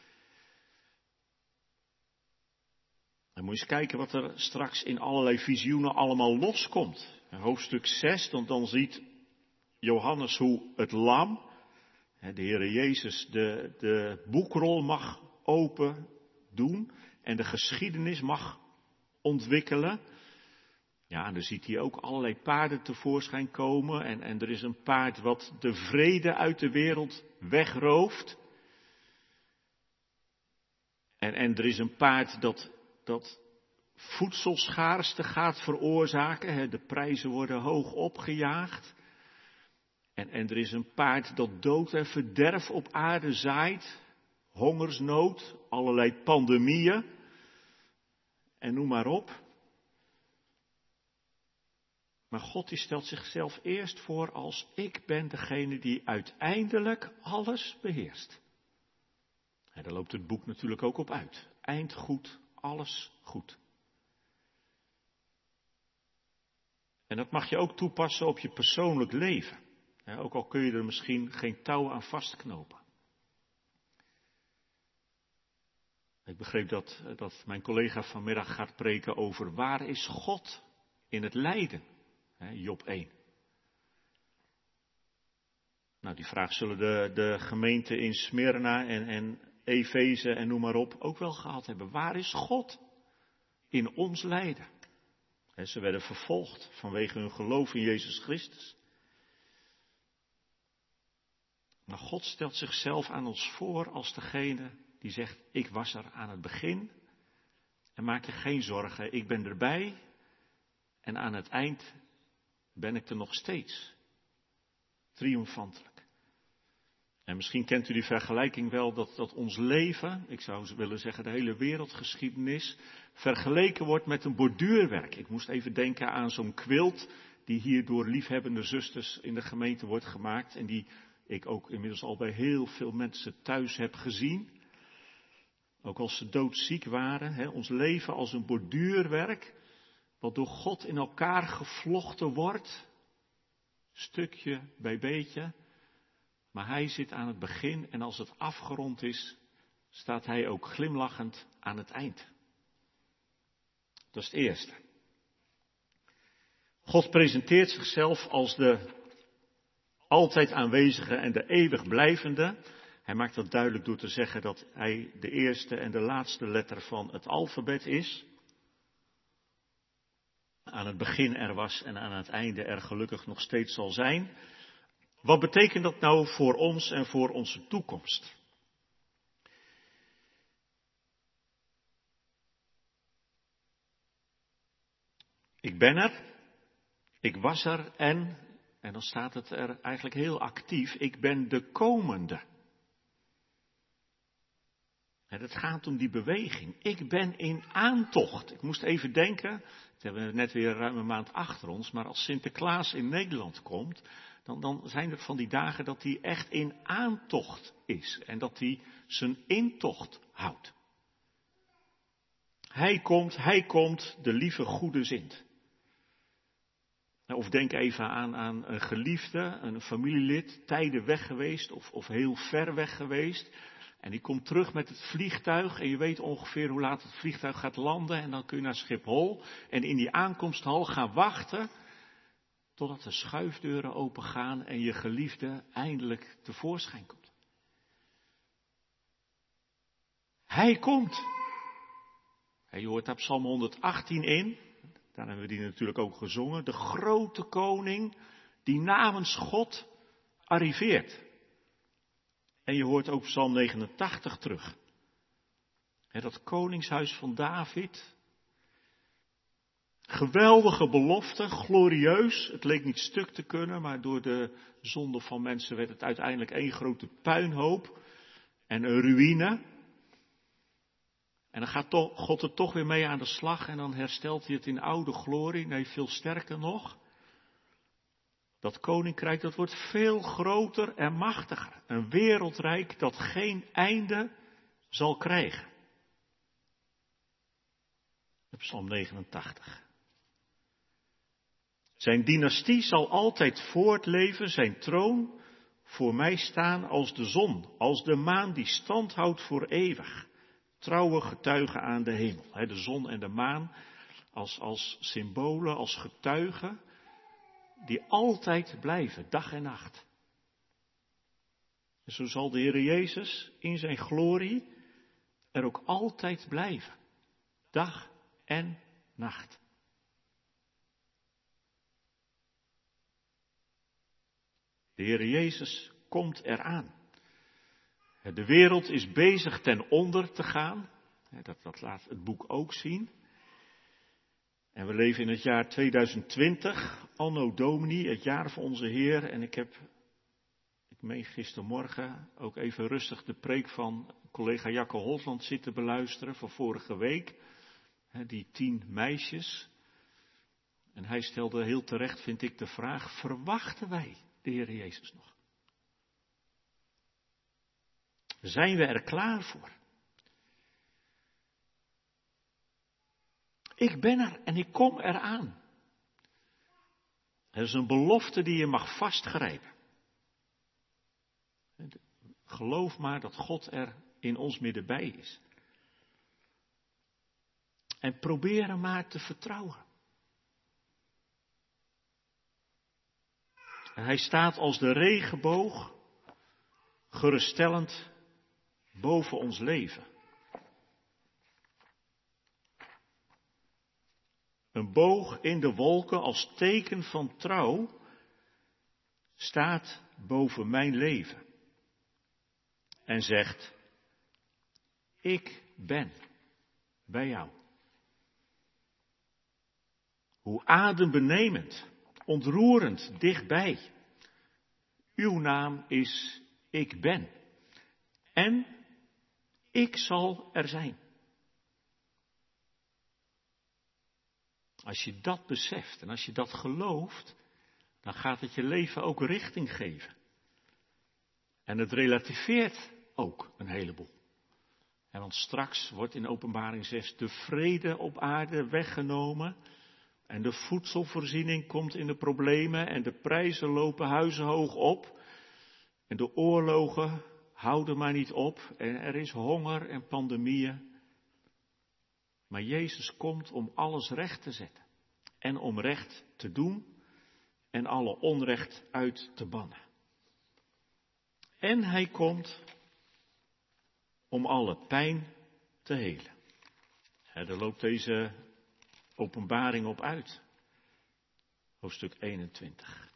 Dan moet je eens kijken wat er straks in allerlei visioenen allemaal loskomt. In hoofdstuk zes, dan, dan ziet Johannes hoe het lam, de Heere Jezus, de, de boekrol mag open doen en de geschiedenis mag ontwikkelen. Ja, en dan ziet hij ook allerlei paarden tevoorschijn komen en, en er is een paard wat de vrede uit de wereld wegrooft. En, en er is een paard dat, dat voedselschaarste gaat veroorzaken. Hè, de prijzen worden hoog opgejaagd. En, en er is een paard dat dood en verderf op aarde zaait. Hongersnood, allerlei pandemieën. En noem maar op. Maar God die stelt zichzelf eerst voor als ik ben degene die uiteindelijk alles beheerst. En daar loopt het boek natuurlijk ook op uit. Eind goed, alles goed. En dat mag je ook toepassen op je persoonlijk leven. Ook al kun je er misschien geen touw aan vastknopen. Ik begreep dat, dat mijn collega vanmiddag gaat preken over waar is God in het lijden? Job één. Nou, die vraag zullen de, de gemeenten in Smyrna en, en Efeze en noem maar op ook wel gehad hebben. Waar is God in ons lijden? He, ze werden vervolgd vanwege hun geloof in Jezus Christus. Maar God stelt zichzelf aan ons voor als degene die zegt, ik was er aan het begin en maak je geen zorgen, ik ben erbij en aan het eind ben ik er nog steeds. Triomfantelijk. En misschien kent u die vergelijking wel dat, dat ons leven, ik zou willen zeggen de hele wereldgeschiedenis, vergeleken wordt met een borduurwerk. Ik moest even denken aan zo'n quilt die hier door liefhebbende zusters in de gemeente wordt gemaakt en die ik ook inmiddels al bij heel veel mensen thuis heb gezien. Ook als ze doodziek waren. Hè, ons leven als een borduurwerk. Wat door God in elkaar gevlochten wordt. Stukje bij beetje. Maar hij zit aan het begin en als het afgerond is, staat hij ook glimlachend aan het eind. Dat is het eerste. God presenteert zichzelf als de altijd aanwezige en de eeuwig blijvende. Hij maakt dat duidelijk door te zeggen dat hij de eerste en de laatste letter van het alfabet is. Aan het begin er was en aan het einde er gelukkig nog steeds zal zijn. Wat betekent dat nou voor ons en voor onze toekomst? Ik ben er, ik was er en, en dan staat het er eigenlijk heel actief, ik ben de komende. En het gaat om die beweging. Ik ben in aantocht. Ik moest even denken, dat hebben we net weer ruim een maand achter ons, maar als Sinterklaas in Nederland komt, dan, dan zijn er van die dagen dat hij echt in aantocht is en dat hij zijn intocht houdt. Hij komt, hij komt, de lieve goede zint. Of denk even aan, aan een geliefde, een familielid, tijden weg geweest of, of heel ver weg geweest. En die komt terug met het vliegtuig en je weet ongeveer hoe laat het vliegtuig gaat landen. En dan kun je naar Schiphol en in die aankomsthal gaan wachten totdat de schuifdeuren open gaan en je geliefde eindelijk tevoorschijn komt. Hij komt. En je hoort daar Psalm honderdachttien in. Daar hebben we die natuurlijk ook gezongen. De grote koning die namens God arriveert. En je hoort ook Psalm negenentachtig terug. He, dat koningshuis van David. Geweldige belofte, glorieus. Het leek niet stuk te kunnen, maar door de zonde van mensen werd het uiteindelijk één grote puinhoop. En een ruïne. En dan gaat toch, God er toch weer mee aan de slag en dan herstelt hij het in oude glorie. Nee, veel sterker nog. Dat koninkrijk, dat wordt veel groter en machtiger. Een wereldrijk dat geen einde zal krijgen. Psalm negenentachtig. Zijn dynastie zal altijd voortleven, zijn troon voor mij staan als de zon, als de maan die stand houdt voor eeuwig. Trouwe getuigen aan de hemel. De zon en de maan als, als symbolen, als getuigen, die altijd blijven, dag en nacht. En zo zal de Heer Jezus in zijn glorie er ook altijd blijven, dag en nacht. De Heer Jezus komt eraan. De wereld is bezig ten onder te gaan. Dat, dat laat het boek ook zien. En we leven in het jaar tweeduizend twintig, Anno Domini, het jaar van onze Heer. En ik heb, ik meen gistermorgen, ook even rustig de preek van collega Jacke Holtland zitten beluisteren van vorige week. Die tien meisjes. En hij stelde heel terecht, vind ik, de vraag, verwachten wij de Heer Jezus nog? Zijn we er klaar voor? Ik ben er en ik kom eraan. Het is een belofte die je mag vastgrijpen. Geloof maar dat God er in ons midden bij is. En probeer hem maar te vertrouwen. En hij staat als de regenboog, geruststellend boven ons leven. Een boog in de wolken als teken van trouw staat boven mijn leven. En zegt, ik ben bij jou. Hoe adembenemend, ontroerend, dichtbij. Uw naam is ik ben. En ik zal er zijn. Als je dat beseft en als je dat gelooft, dan gaat het je leven ook richting geven. En het relativeert ook een heleboel. En want straks wordt in Openbaring zes de vrede op aarde weggenomen. En de voedselvoorziening komt in de problemen en de prijzen lopen huizenhoog op. En de oorlogen houden maar niet op. En er is honger en pandemieën. Maar Jezus komt om alles recht te zetten. En om recht te doen. En alle onrecht uit te bannen. En hij komt om alle pijn te helen. Ja, daar loopt deze openbaring op uit. Hoofdstuk eenentwintig.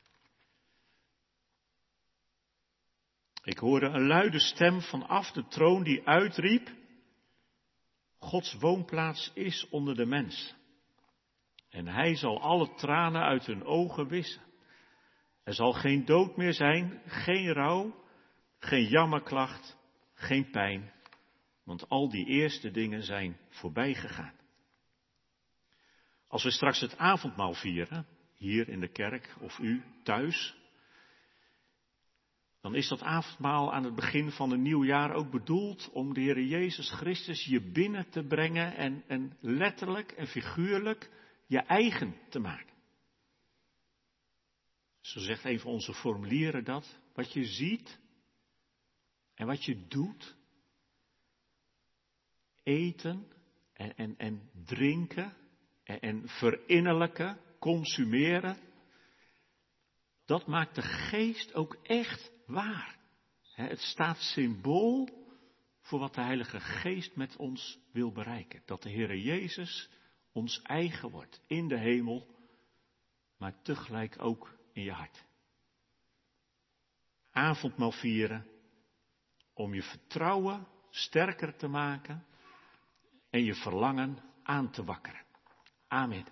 Ik hoorde een luide stem vanaf de troon die uitriep, Gods woonplaats is onder de mens. En hij zal alle tranen uit hun ogen wissen. Er zal geen dood meer zijn, geen rouw, geen jammerklacht, geen pijn. Want al die eerste dingen zijn voorbij gegaan. Als we straks het avondmaal vieren, hier in de kerk of u thuis, dan is dat avondmaal aan het begin van een nieuw jaar ook bedoeld om de Heer Jezus Christus je binnen te brengen en, en letterlijk en figuurlijk je eigen te maken. Zo zegt een van onze formulieren dat, wat je ziet en wat je doet, eten en, en, en drinken en, en verinnerlijken, consumeren, dat maakt de geest ook echt waar. Het staat symbool voor wat de Heilige Geest met ons wil bereiken. Dat de Heere Jezus ons eigen wordt in de hemel, maar tegelijk ook in je hart. Avondmaal vieren om je vertrouwen sterker te maken en je verlangen aan te wakkeren. Amen.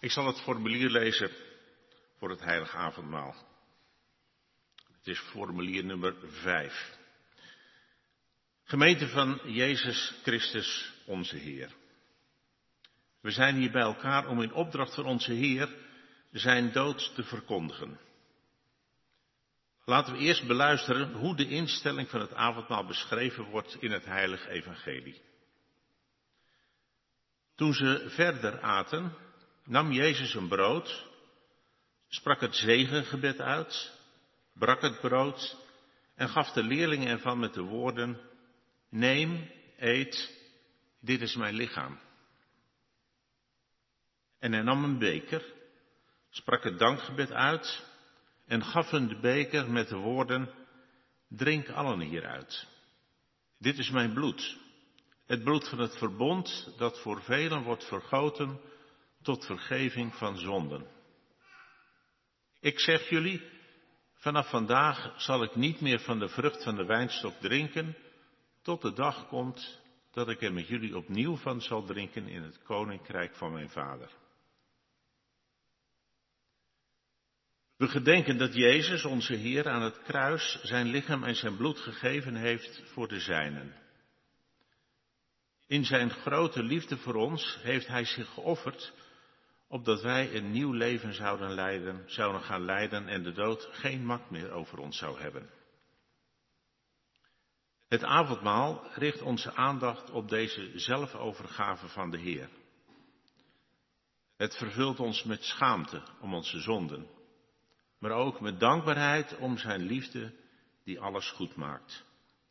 Ik zal het formulier lezen voor het heilige avondmaal. Het is formulier nummer vijf. Gemeente van Jezus Christus, onze Heer. We zijn hier bij elkaar om in opdracht van onze Heer zijn dood te verkondigen. Laten we eerst beluisteren hoe de instelling van het avondmaal beschreven wordt in het heilige evangelie. Toen ze verder aten, nam Jezus een brood, sprak het zegengebed uit, brak het brood en gaf de leerlingen ervan met de woorden: neem, eet, dit is mijn lichaam. En hij nam een beker, sprak het dankgebed uit en gaf hun de beker met de woorden: drink allen hieruit. Dit is mijn bloed, het bloed van het verbond dat voor velen wordt vergoten tot vergeving van zonden. Ik zeg jullie, vanaf vandaag zal ik niet meer van de vrucht van de wijnstok drinken, tot de dag komt dat ik er met jullie opnieuw van zal drinken in het koninkrijk van mijn Vader. We gedenken dat Jezus, onze Heer, aan het kruis zijn lichaam en zijn bloed gegeven heeft voor de zijnen. In zijn grote liefde voor ons heeft hij zich geofferd, opdat wij een nieuw leven zouden leiden, zouden gaan leiden en de dood geen macht meer over ons zou hebben. Het avondmaal richt onze aandacht op deze zelfovergave van de Heer. Het vervult ons met schaamte om onze zonden, maar ook met dankbaarheid om zijn liefde die alles goed maakt.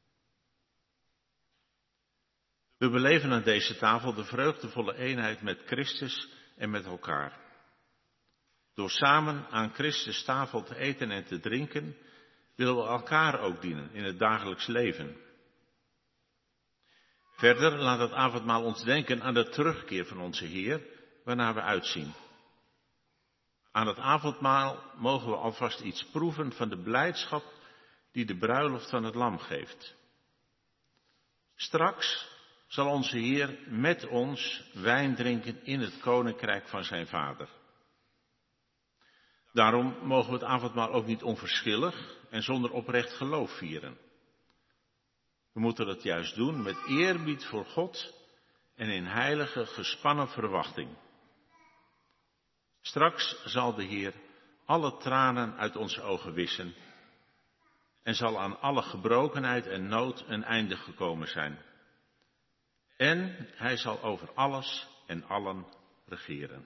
We beleven aan deze tafel de vreugdevolle eenheid met Christus en met elkaar. Door samen aan Christus tafel te eten en te drinken, willen we elkaar ook dienen in het dagelijks leven. Verder laat het avondmaal ons denken aan de terugkeer van onze Heer, waarnaar we uitzien. Aan het avondmaal mogen we alvast iets proeven van de blijdschap die de bruiloft van het lam geeft. Straks zal onze Heer met ons wijn drinken in het koninkrijk van zijn Vader. Daarom mogen we het avondmaal ook niet onverschillig en zonder oprecht geloof vieren. We moeten dat juist doen met eerbied voor God en in heilige gespannen verwachting. Straks zal de Heer alle tranen uit onze ogen wissen en zal aan alle gebrokenheid en nood een einde gekomen zijn. En hij zal over alles en allen regeren.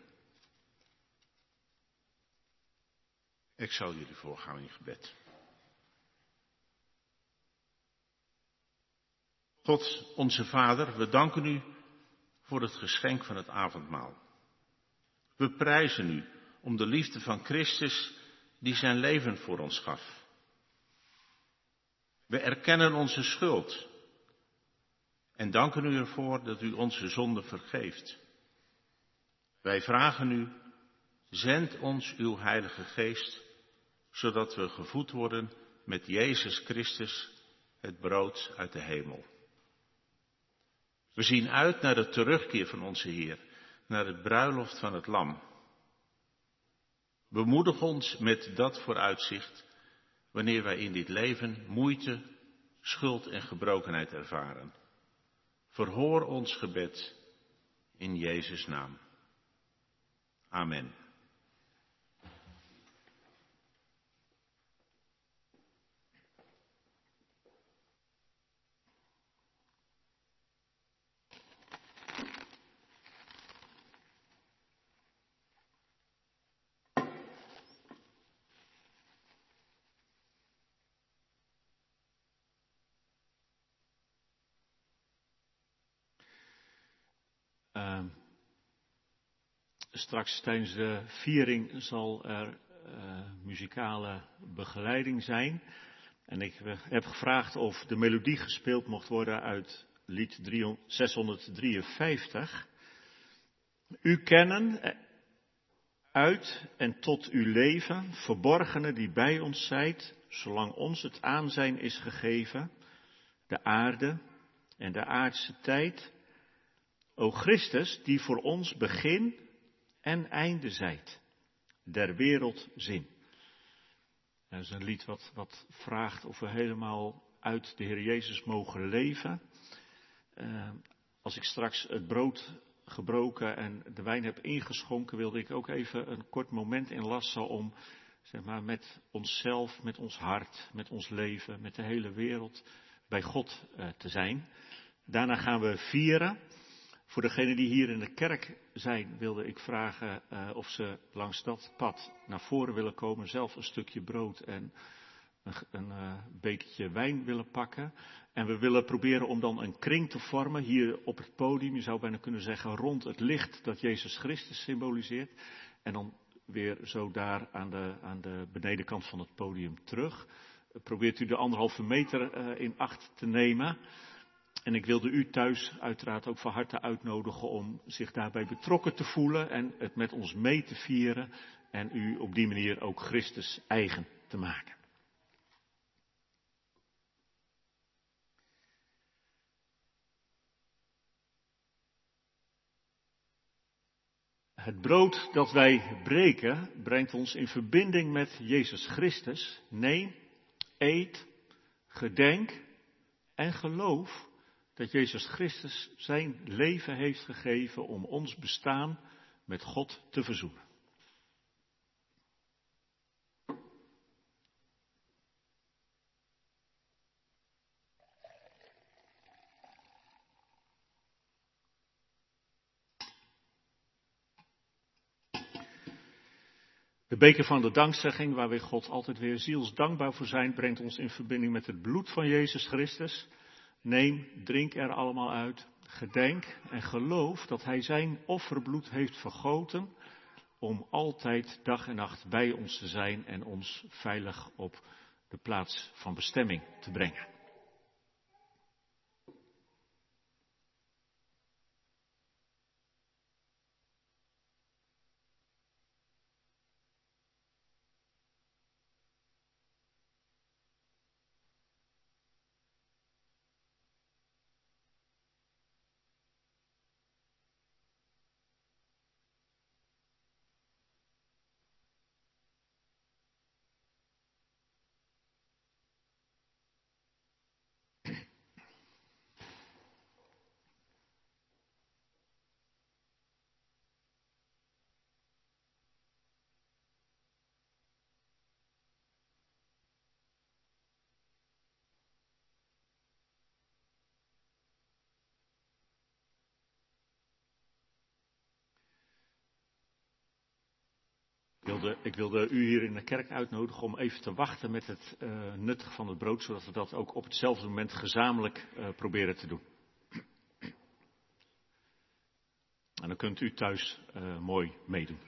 Ik zal jullie voorgaan in gebed. God, onze Vader, we danken u voor het geschenk van het avondmaal. We prijzen u om de liefde van Christus die zijn leven voor ons gaf. We erkennen onze schuld en danken u ervoor dat u onze zonde vergeeft. Wij vragen u, zend ons uw Heilige Geest, zodat we gevoed worden met Jezus Christus, het brood uit de hemel. We zien uit naar de terugkeer van onze Heer, naar het bruiloft van het lam. Bemoedig ons met dat vooruitzicht, wanneer wij in dit leven moeite, schuld en gebrokenheid ervaren. Verhoor ons gebed in Jezus' naam. Amen. Uh, straks tijdens de viering zal er uh, muzikale begeleiding zijn. En ik heb gevraagd of de melodie gespeeld mocht worden uit lied zeshonderddrieënvijftig. U kennen uit en tot uw leven, verborgene die bij ons zijt, zolang ons het aanzijn is gegeven, de aarde en de aardse tijd. O Christus, die voor ons begin en einde zijt, der wereld zin. Dat is een lied wat, wat vraagt of we helemaal uit de Heer Jezus mogen leven. Uh, als ik straks het brood gebroken en de wijn heb ingeschonken, wilde ik ook even een kort moment inlassen om, zeg maar, met onszelf, met ons hart, met ons leven, met de hele wereld bij God uh, te zijn. Daarna gaan we vieren. Voor degenen die hier in de kerk zijn, wilde ik vragen uh, of ze langs dat pad naar voren willen komen, zelf een stukje brood en een, een uh, bekertje wijn willen pakken. En we willen proberen om dan een kring te vormen hier op het podium. Je zou bijna kunnen zeggen rond het licht dat Jezus Christus symboliseert. En dan weer zo daar aan de, aan de benedenkant van het podium terug. Probeert u de anderhalve meter uh, in acht te nemen. En ik wilde u thuis uiteraard ook van harte uitnodigen om zich daarbij betrokken te voelen en het met ons mee te vieren en u op die manier ook Christus eigen te maken. Het brood dat wij breken brengt ons in verbinding met Jezus Christus. Neem, eet, gedenk en geloof dat Jezus Christus zijn leven heeft gegeven om ons bestaan met God te verzoenen. De beker van de dankzegging, waar we God altijd weer zielsdankbaar voor zijn, brengt ons in verbinding met het bloed van Jezus Christus. Neem, drink er allemaal uit, gedenk en geloof dat Hij zijn offerbloed heeft vergoten om altijd dag en nacht bij ons te zijn en ons veilig op de plaats van bestemming te brengen. Ik wilde, ik wilde u hier in de kerk uitnodigen om even te wachten met het uh, nuttigen van het brood, zodat we dat ook op hetzelfde moment gezamenlijk uh, proberen te doen. En dan kunt u thuis uh, mooi meedoen.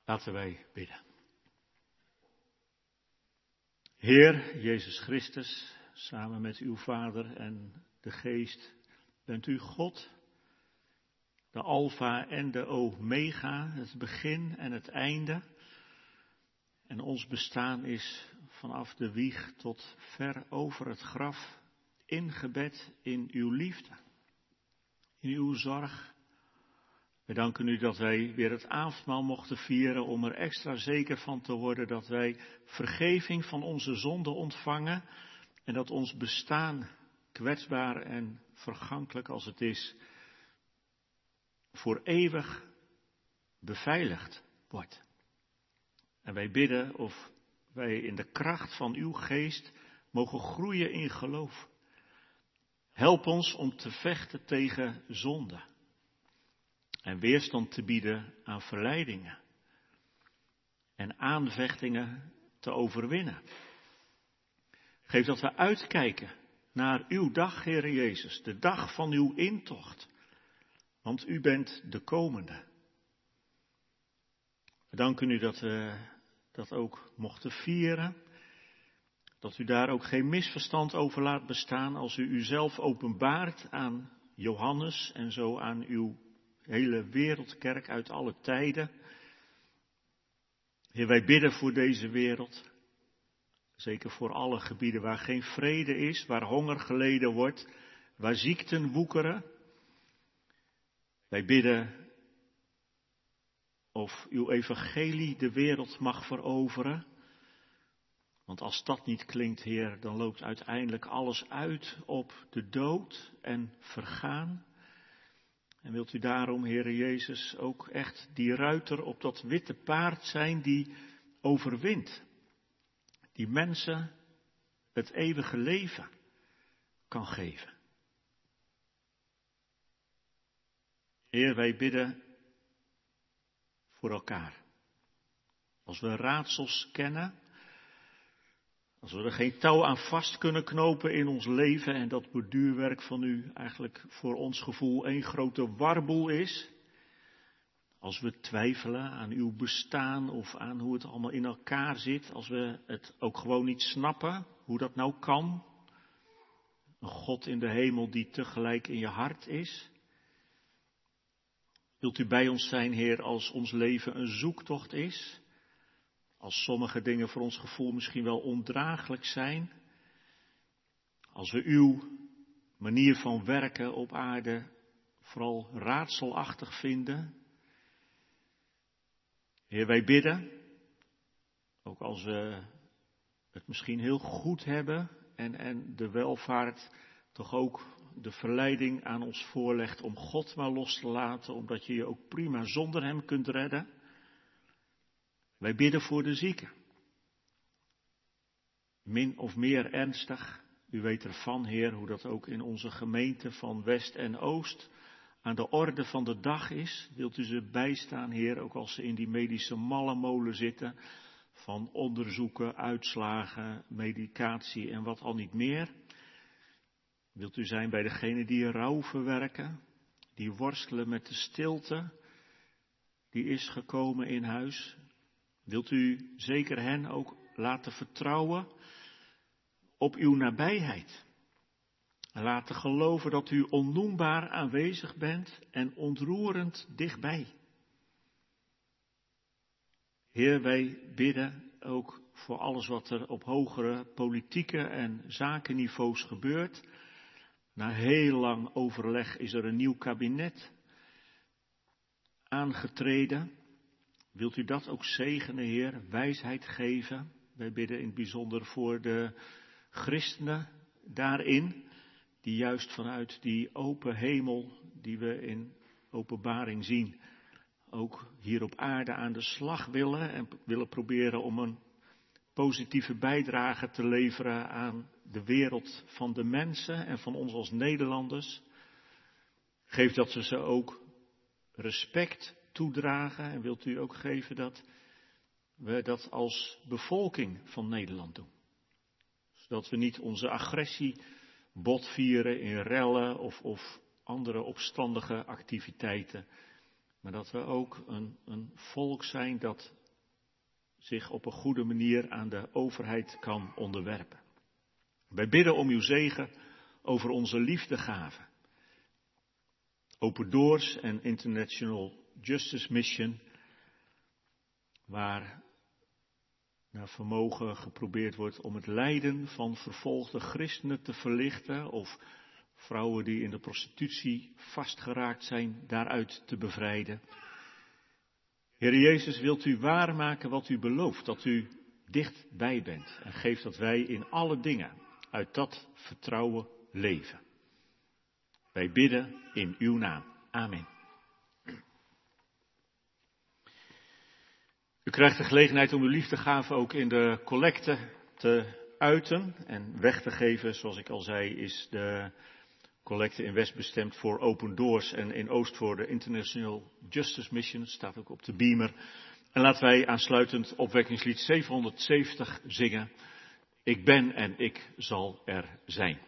Laten wij bidden. Heer Jezus Christus, samen met uw Vader en de Geest, bent u God, de Alfa en de Omega, het begin en het einde. En ons bestaan is vanaf de wieg tot ver over het graf, ingebed in uw liefde, in uw zorg. We danken u dat wij weer het avondmaal mochten vieren om er extra zeker van te worden dat wij vergeving van onze zonden ontvangen en dat ons bestaan, kwetsbaar en vergankelijk als het is, voor eeuwig beveiligd wordt. En wij bidden of wij in de kracht van uw geest mogen groeien in geloof. Help ons om te vechten tegen zonde en weerstand te bieden aan verleidingen en aanvechtingen te overwinnen. Geef dat we uitkijken naar uw dag, Heere Jezus, de dag van uw intocht, want u bent de komende. We danken u dat we dat ook mochten vieren, dat u daar ook geen misverstand over laat bestaan als u uzelf openbaart aan Johannes en zo aan uw hele wereldkerk uit alle tijden. Heer, wij bidden voor deze wereld, zeker voor alle gebieden waar geen vrede is, waar honger geleden wordt, waar ziekten woekeren. Wij bidden of uw evangelie de wereld mag veroveren. Want als dat niet klinkt, Heer, dan loopt uiteindelijk alles uit op de dood en vergaan. En wilt u daarom, Heere Jezus, ook echt die ruiter op dat witte paard zijn die overwint. Die mensen het eeuwige leven kan geven. Heer, wij bidden voor elkaar. Als we raadsels kennen, als we er geen touw aan vast kunnen knopen in ons leven en dat borduurwerk van u eigenlijk voor ons gevoel één grote warboel is. Als we twijfelen aan uw bestaan of aan hoe het allemaal in elkaar zit. Als we het ook gewoon niet snappen hoe dat nou kan. Een God in de hemel die tegelijk in je hart is. Wilt u bij ons zijn, Heer, als ons leven een zoektocht is? Als sommige dingen voor ons gevoel misschien wel ondraaglijk zijn. Als we uw manier van werken op aarde vooral raadselachtig vinden. Heer, wij bidden, ook als we het misschien heel goed hebben en, en de welvaart toch ook de verleiding aan ons voorlegt om God maar los te laten, omdat je je ook prima zonder hem kunt redden. Wij bidden voor de zieken. Min of meer ernstig. U weet ervan, Heer, hoe dat ook in onze gemeente van West en Oost aan de orde van de dag is. Wilt u ze bijstaan, Heer, ook als ze in die medische mallenmolen zitten van onderzoeken, uitslagen, medicatie en wat al niet meer. Wilt u zijn bij degenen die rouw verwerken, die worstelen met de stilte, die is gekomen in huis. Wilt u zeker hen ook laten vertrouwen op uw nabijheid. En laten geloven dat u onnoembaar aanwezig bent en ontroerend dichtbij. Heer, wij bidden ook voor alles wat er op hogere politieke en zakenniveaus gebeurt. Na heel lang overleg is er een nieuw kabinet aangetreden. Wilt u dat ook zegenen, Heer, wijsheid geven? Wij bidden in het bijzonder voor de christenen daarin, die juist vanuit die open hemel die we in Openbaring zien, ook hier op aarde aan de slag willen en willen proberen om een positieve bijdrage te leveren aan de wereld van de mensen en van ons als Nederlanders. Geef dat we ze ook respect toedragen en wilt u ook geven dat we dat als bevolking van Nederland doen. Zodat we niet onze agressie botvieren in rellen of, of andere opstandige activiteiten, Maar dat we ook een, een volk zijn dat zich op een goede manier aan de overheid kan onderwerpen. Wij bidden om uw zegen over onze liefdegave. Open Doors en International Justice Mission, waar naar vermogen geprobeerd wordt om het lijden van vervolgde christenen te verlichten, of vrouwen die in de prostitutie vastgeraakt zijn, daaruit te bevrijden. Heer Jezus, wilt u waarmaken wat u belooft, dat u dichtbij bent, en geeft dat wij in alle dingen uit dat vertrouwen leven. Wij bidden in uw naam. Amen. U krijgt de gelegenheid om uw liefdegave ook in de collecte te uiten en weg te geven. Zoals ik al zei, is de collecte in West bestemd voor Open Doors en in Oost voor de International Justice Mission. Het staat ook op de beamer. En laten wij aansluitend opwekkingslied zevenhonderdzeventig zingen. Ik ben en ik zal er zijn.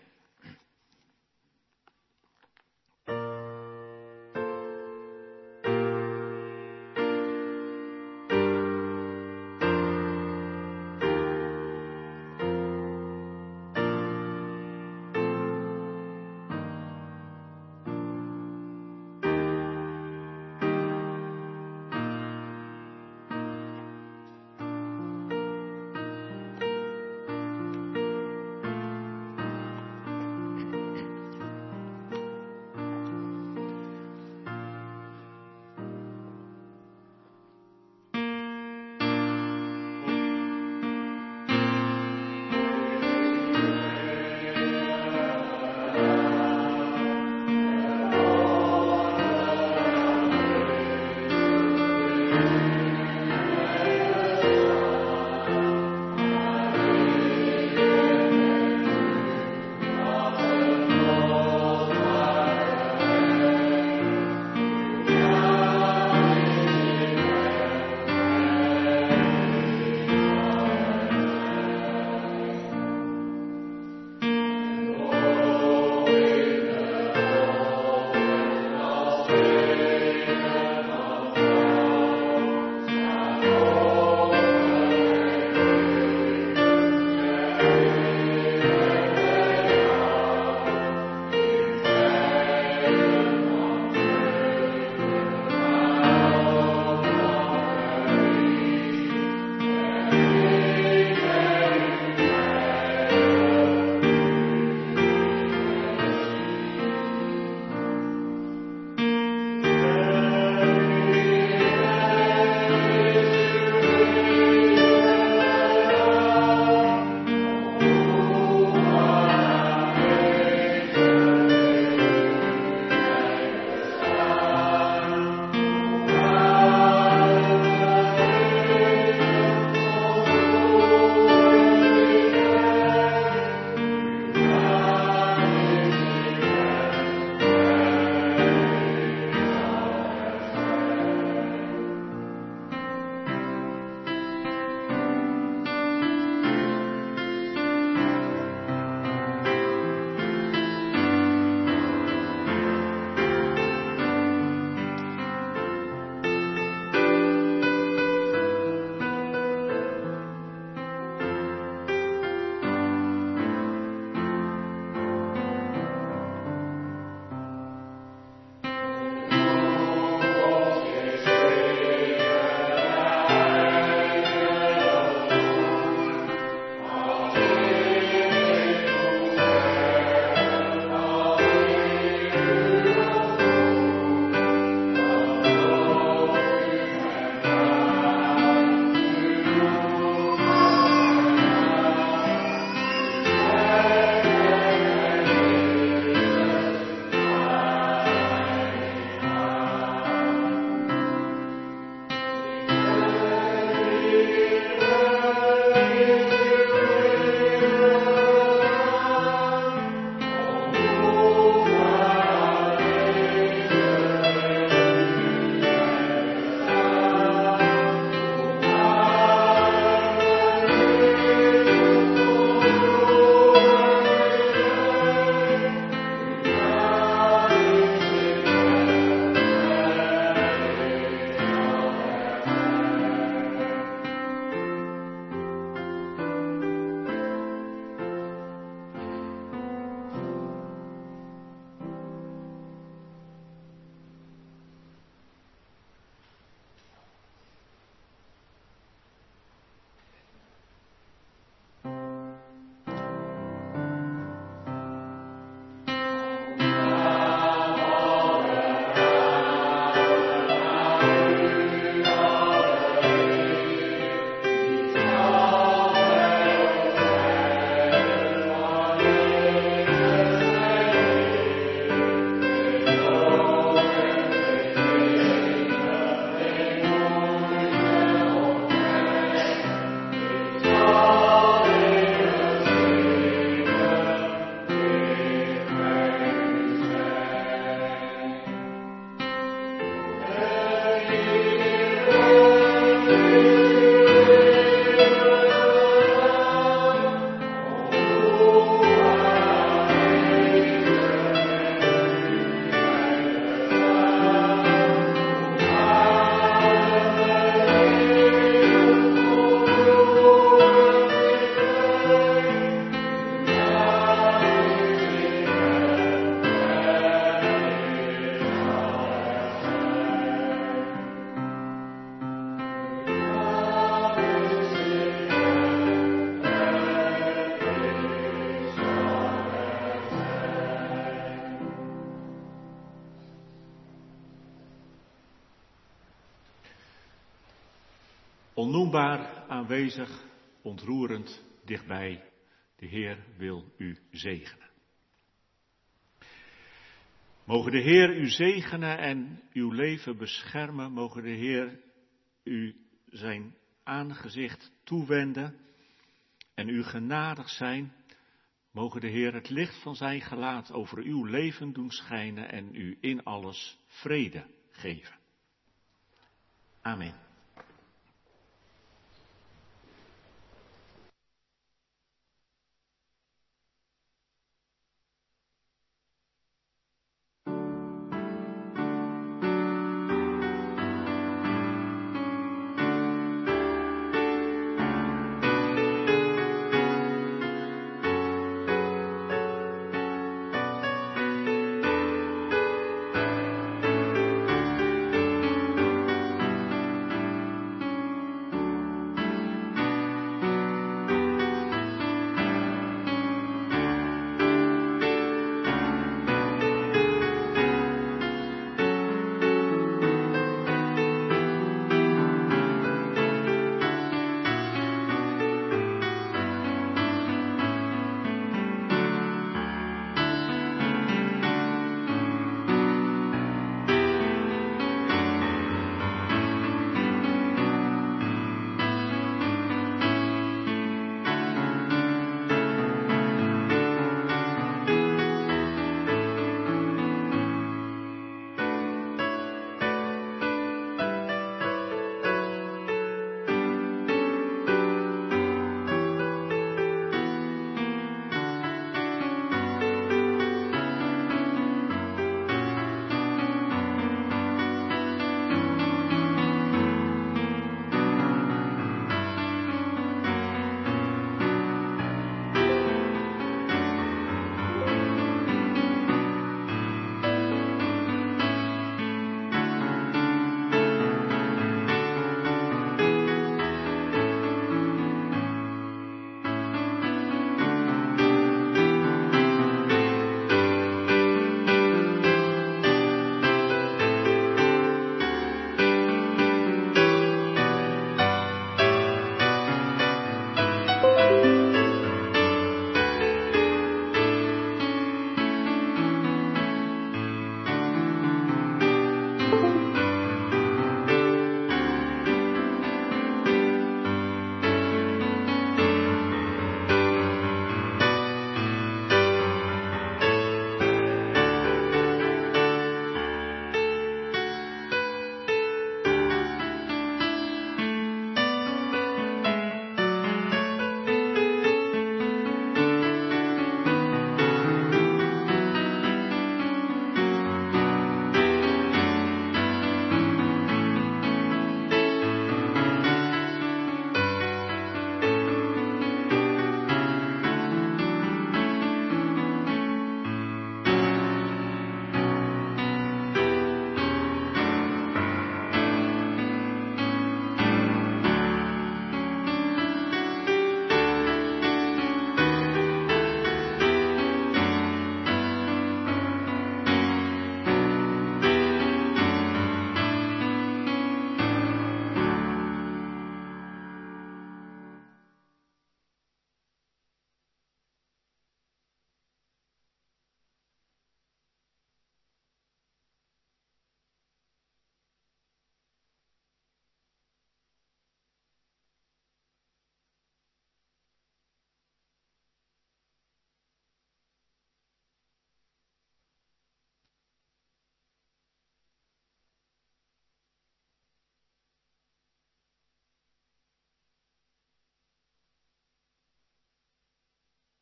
Onnoembaar aanwezig, ontroerend dichtbij. De Heer wil u zegenen. Mogen de Heer u zegenen en uw leven beschermen. Mogen de Heer u zijn aangezicht toewenden en u genadig zijn. Mogen de Heer het licht van zijn gelaat over uw leven doen schijnen en u in alles vrede geven. Amen.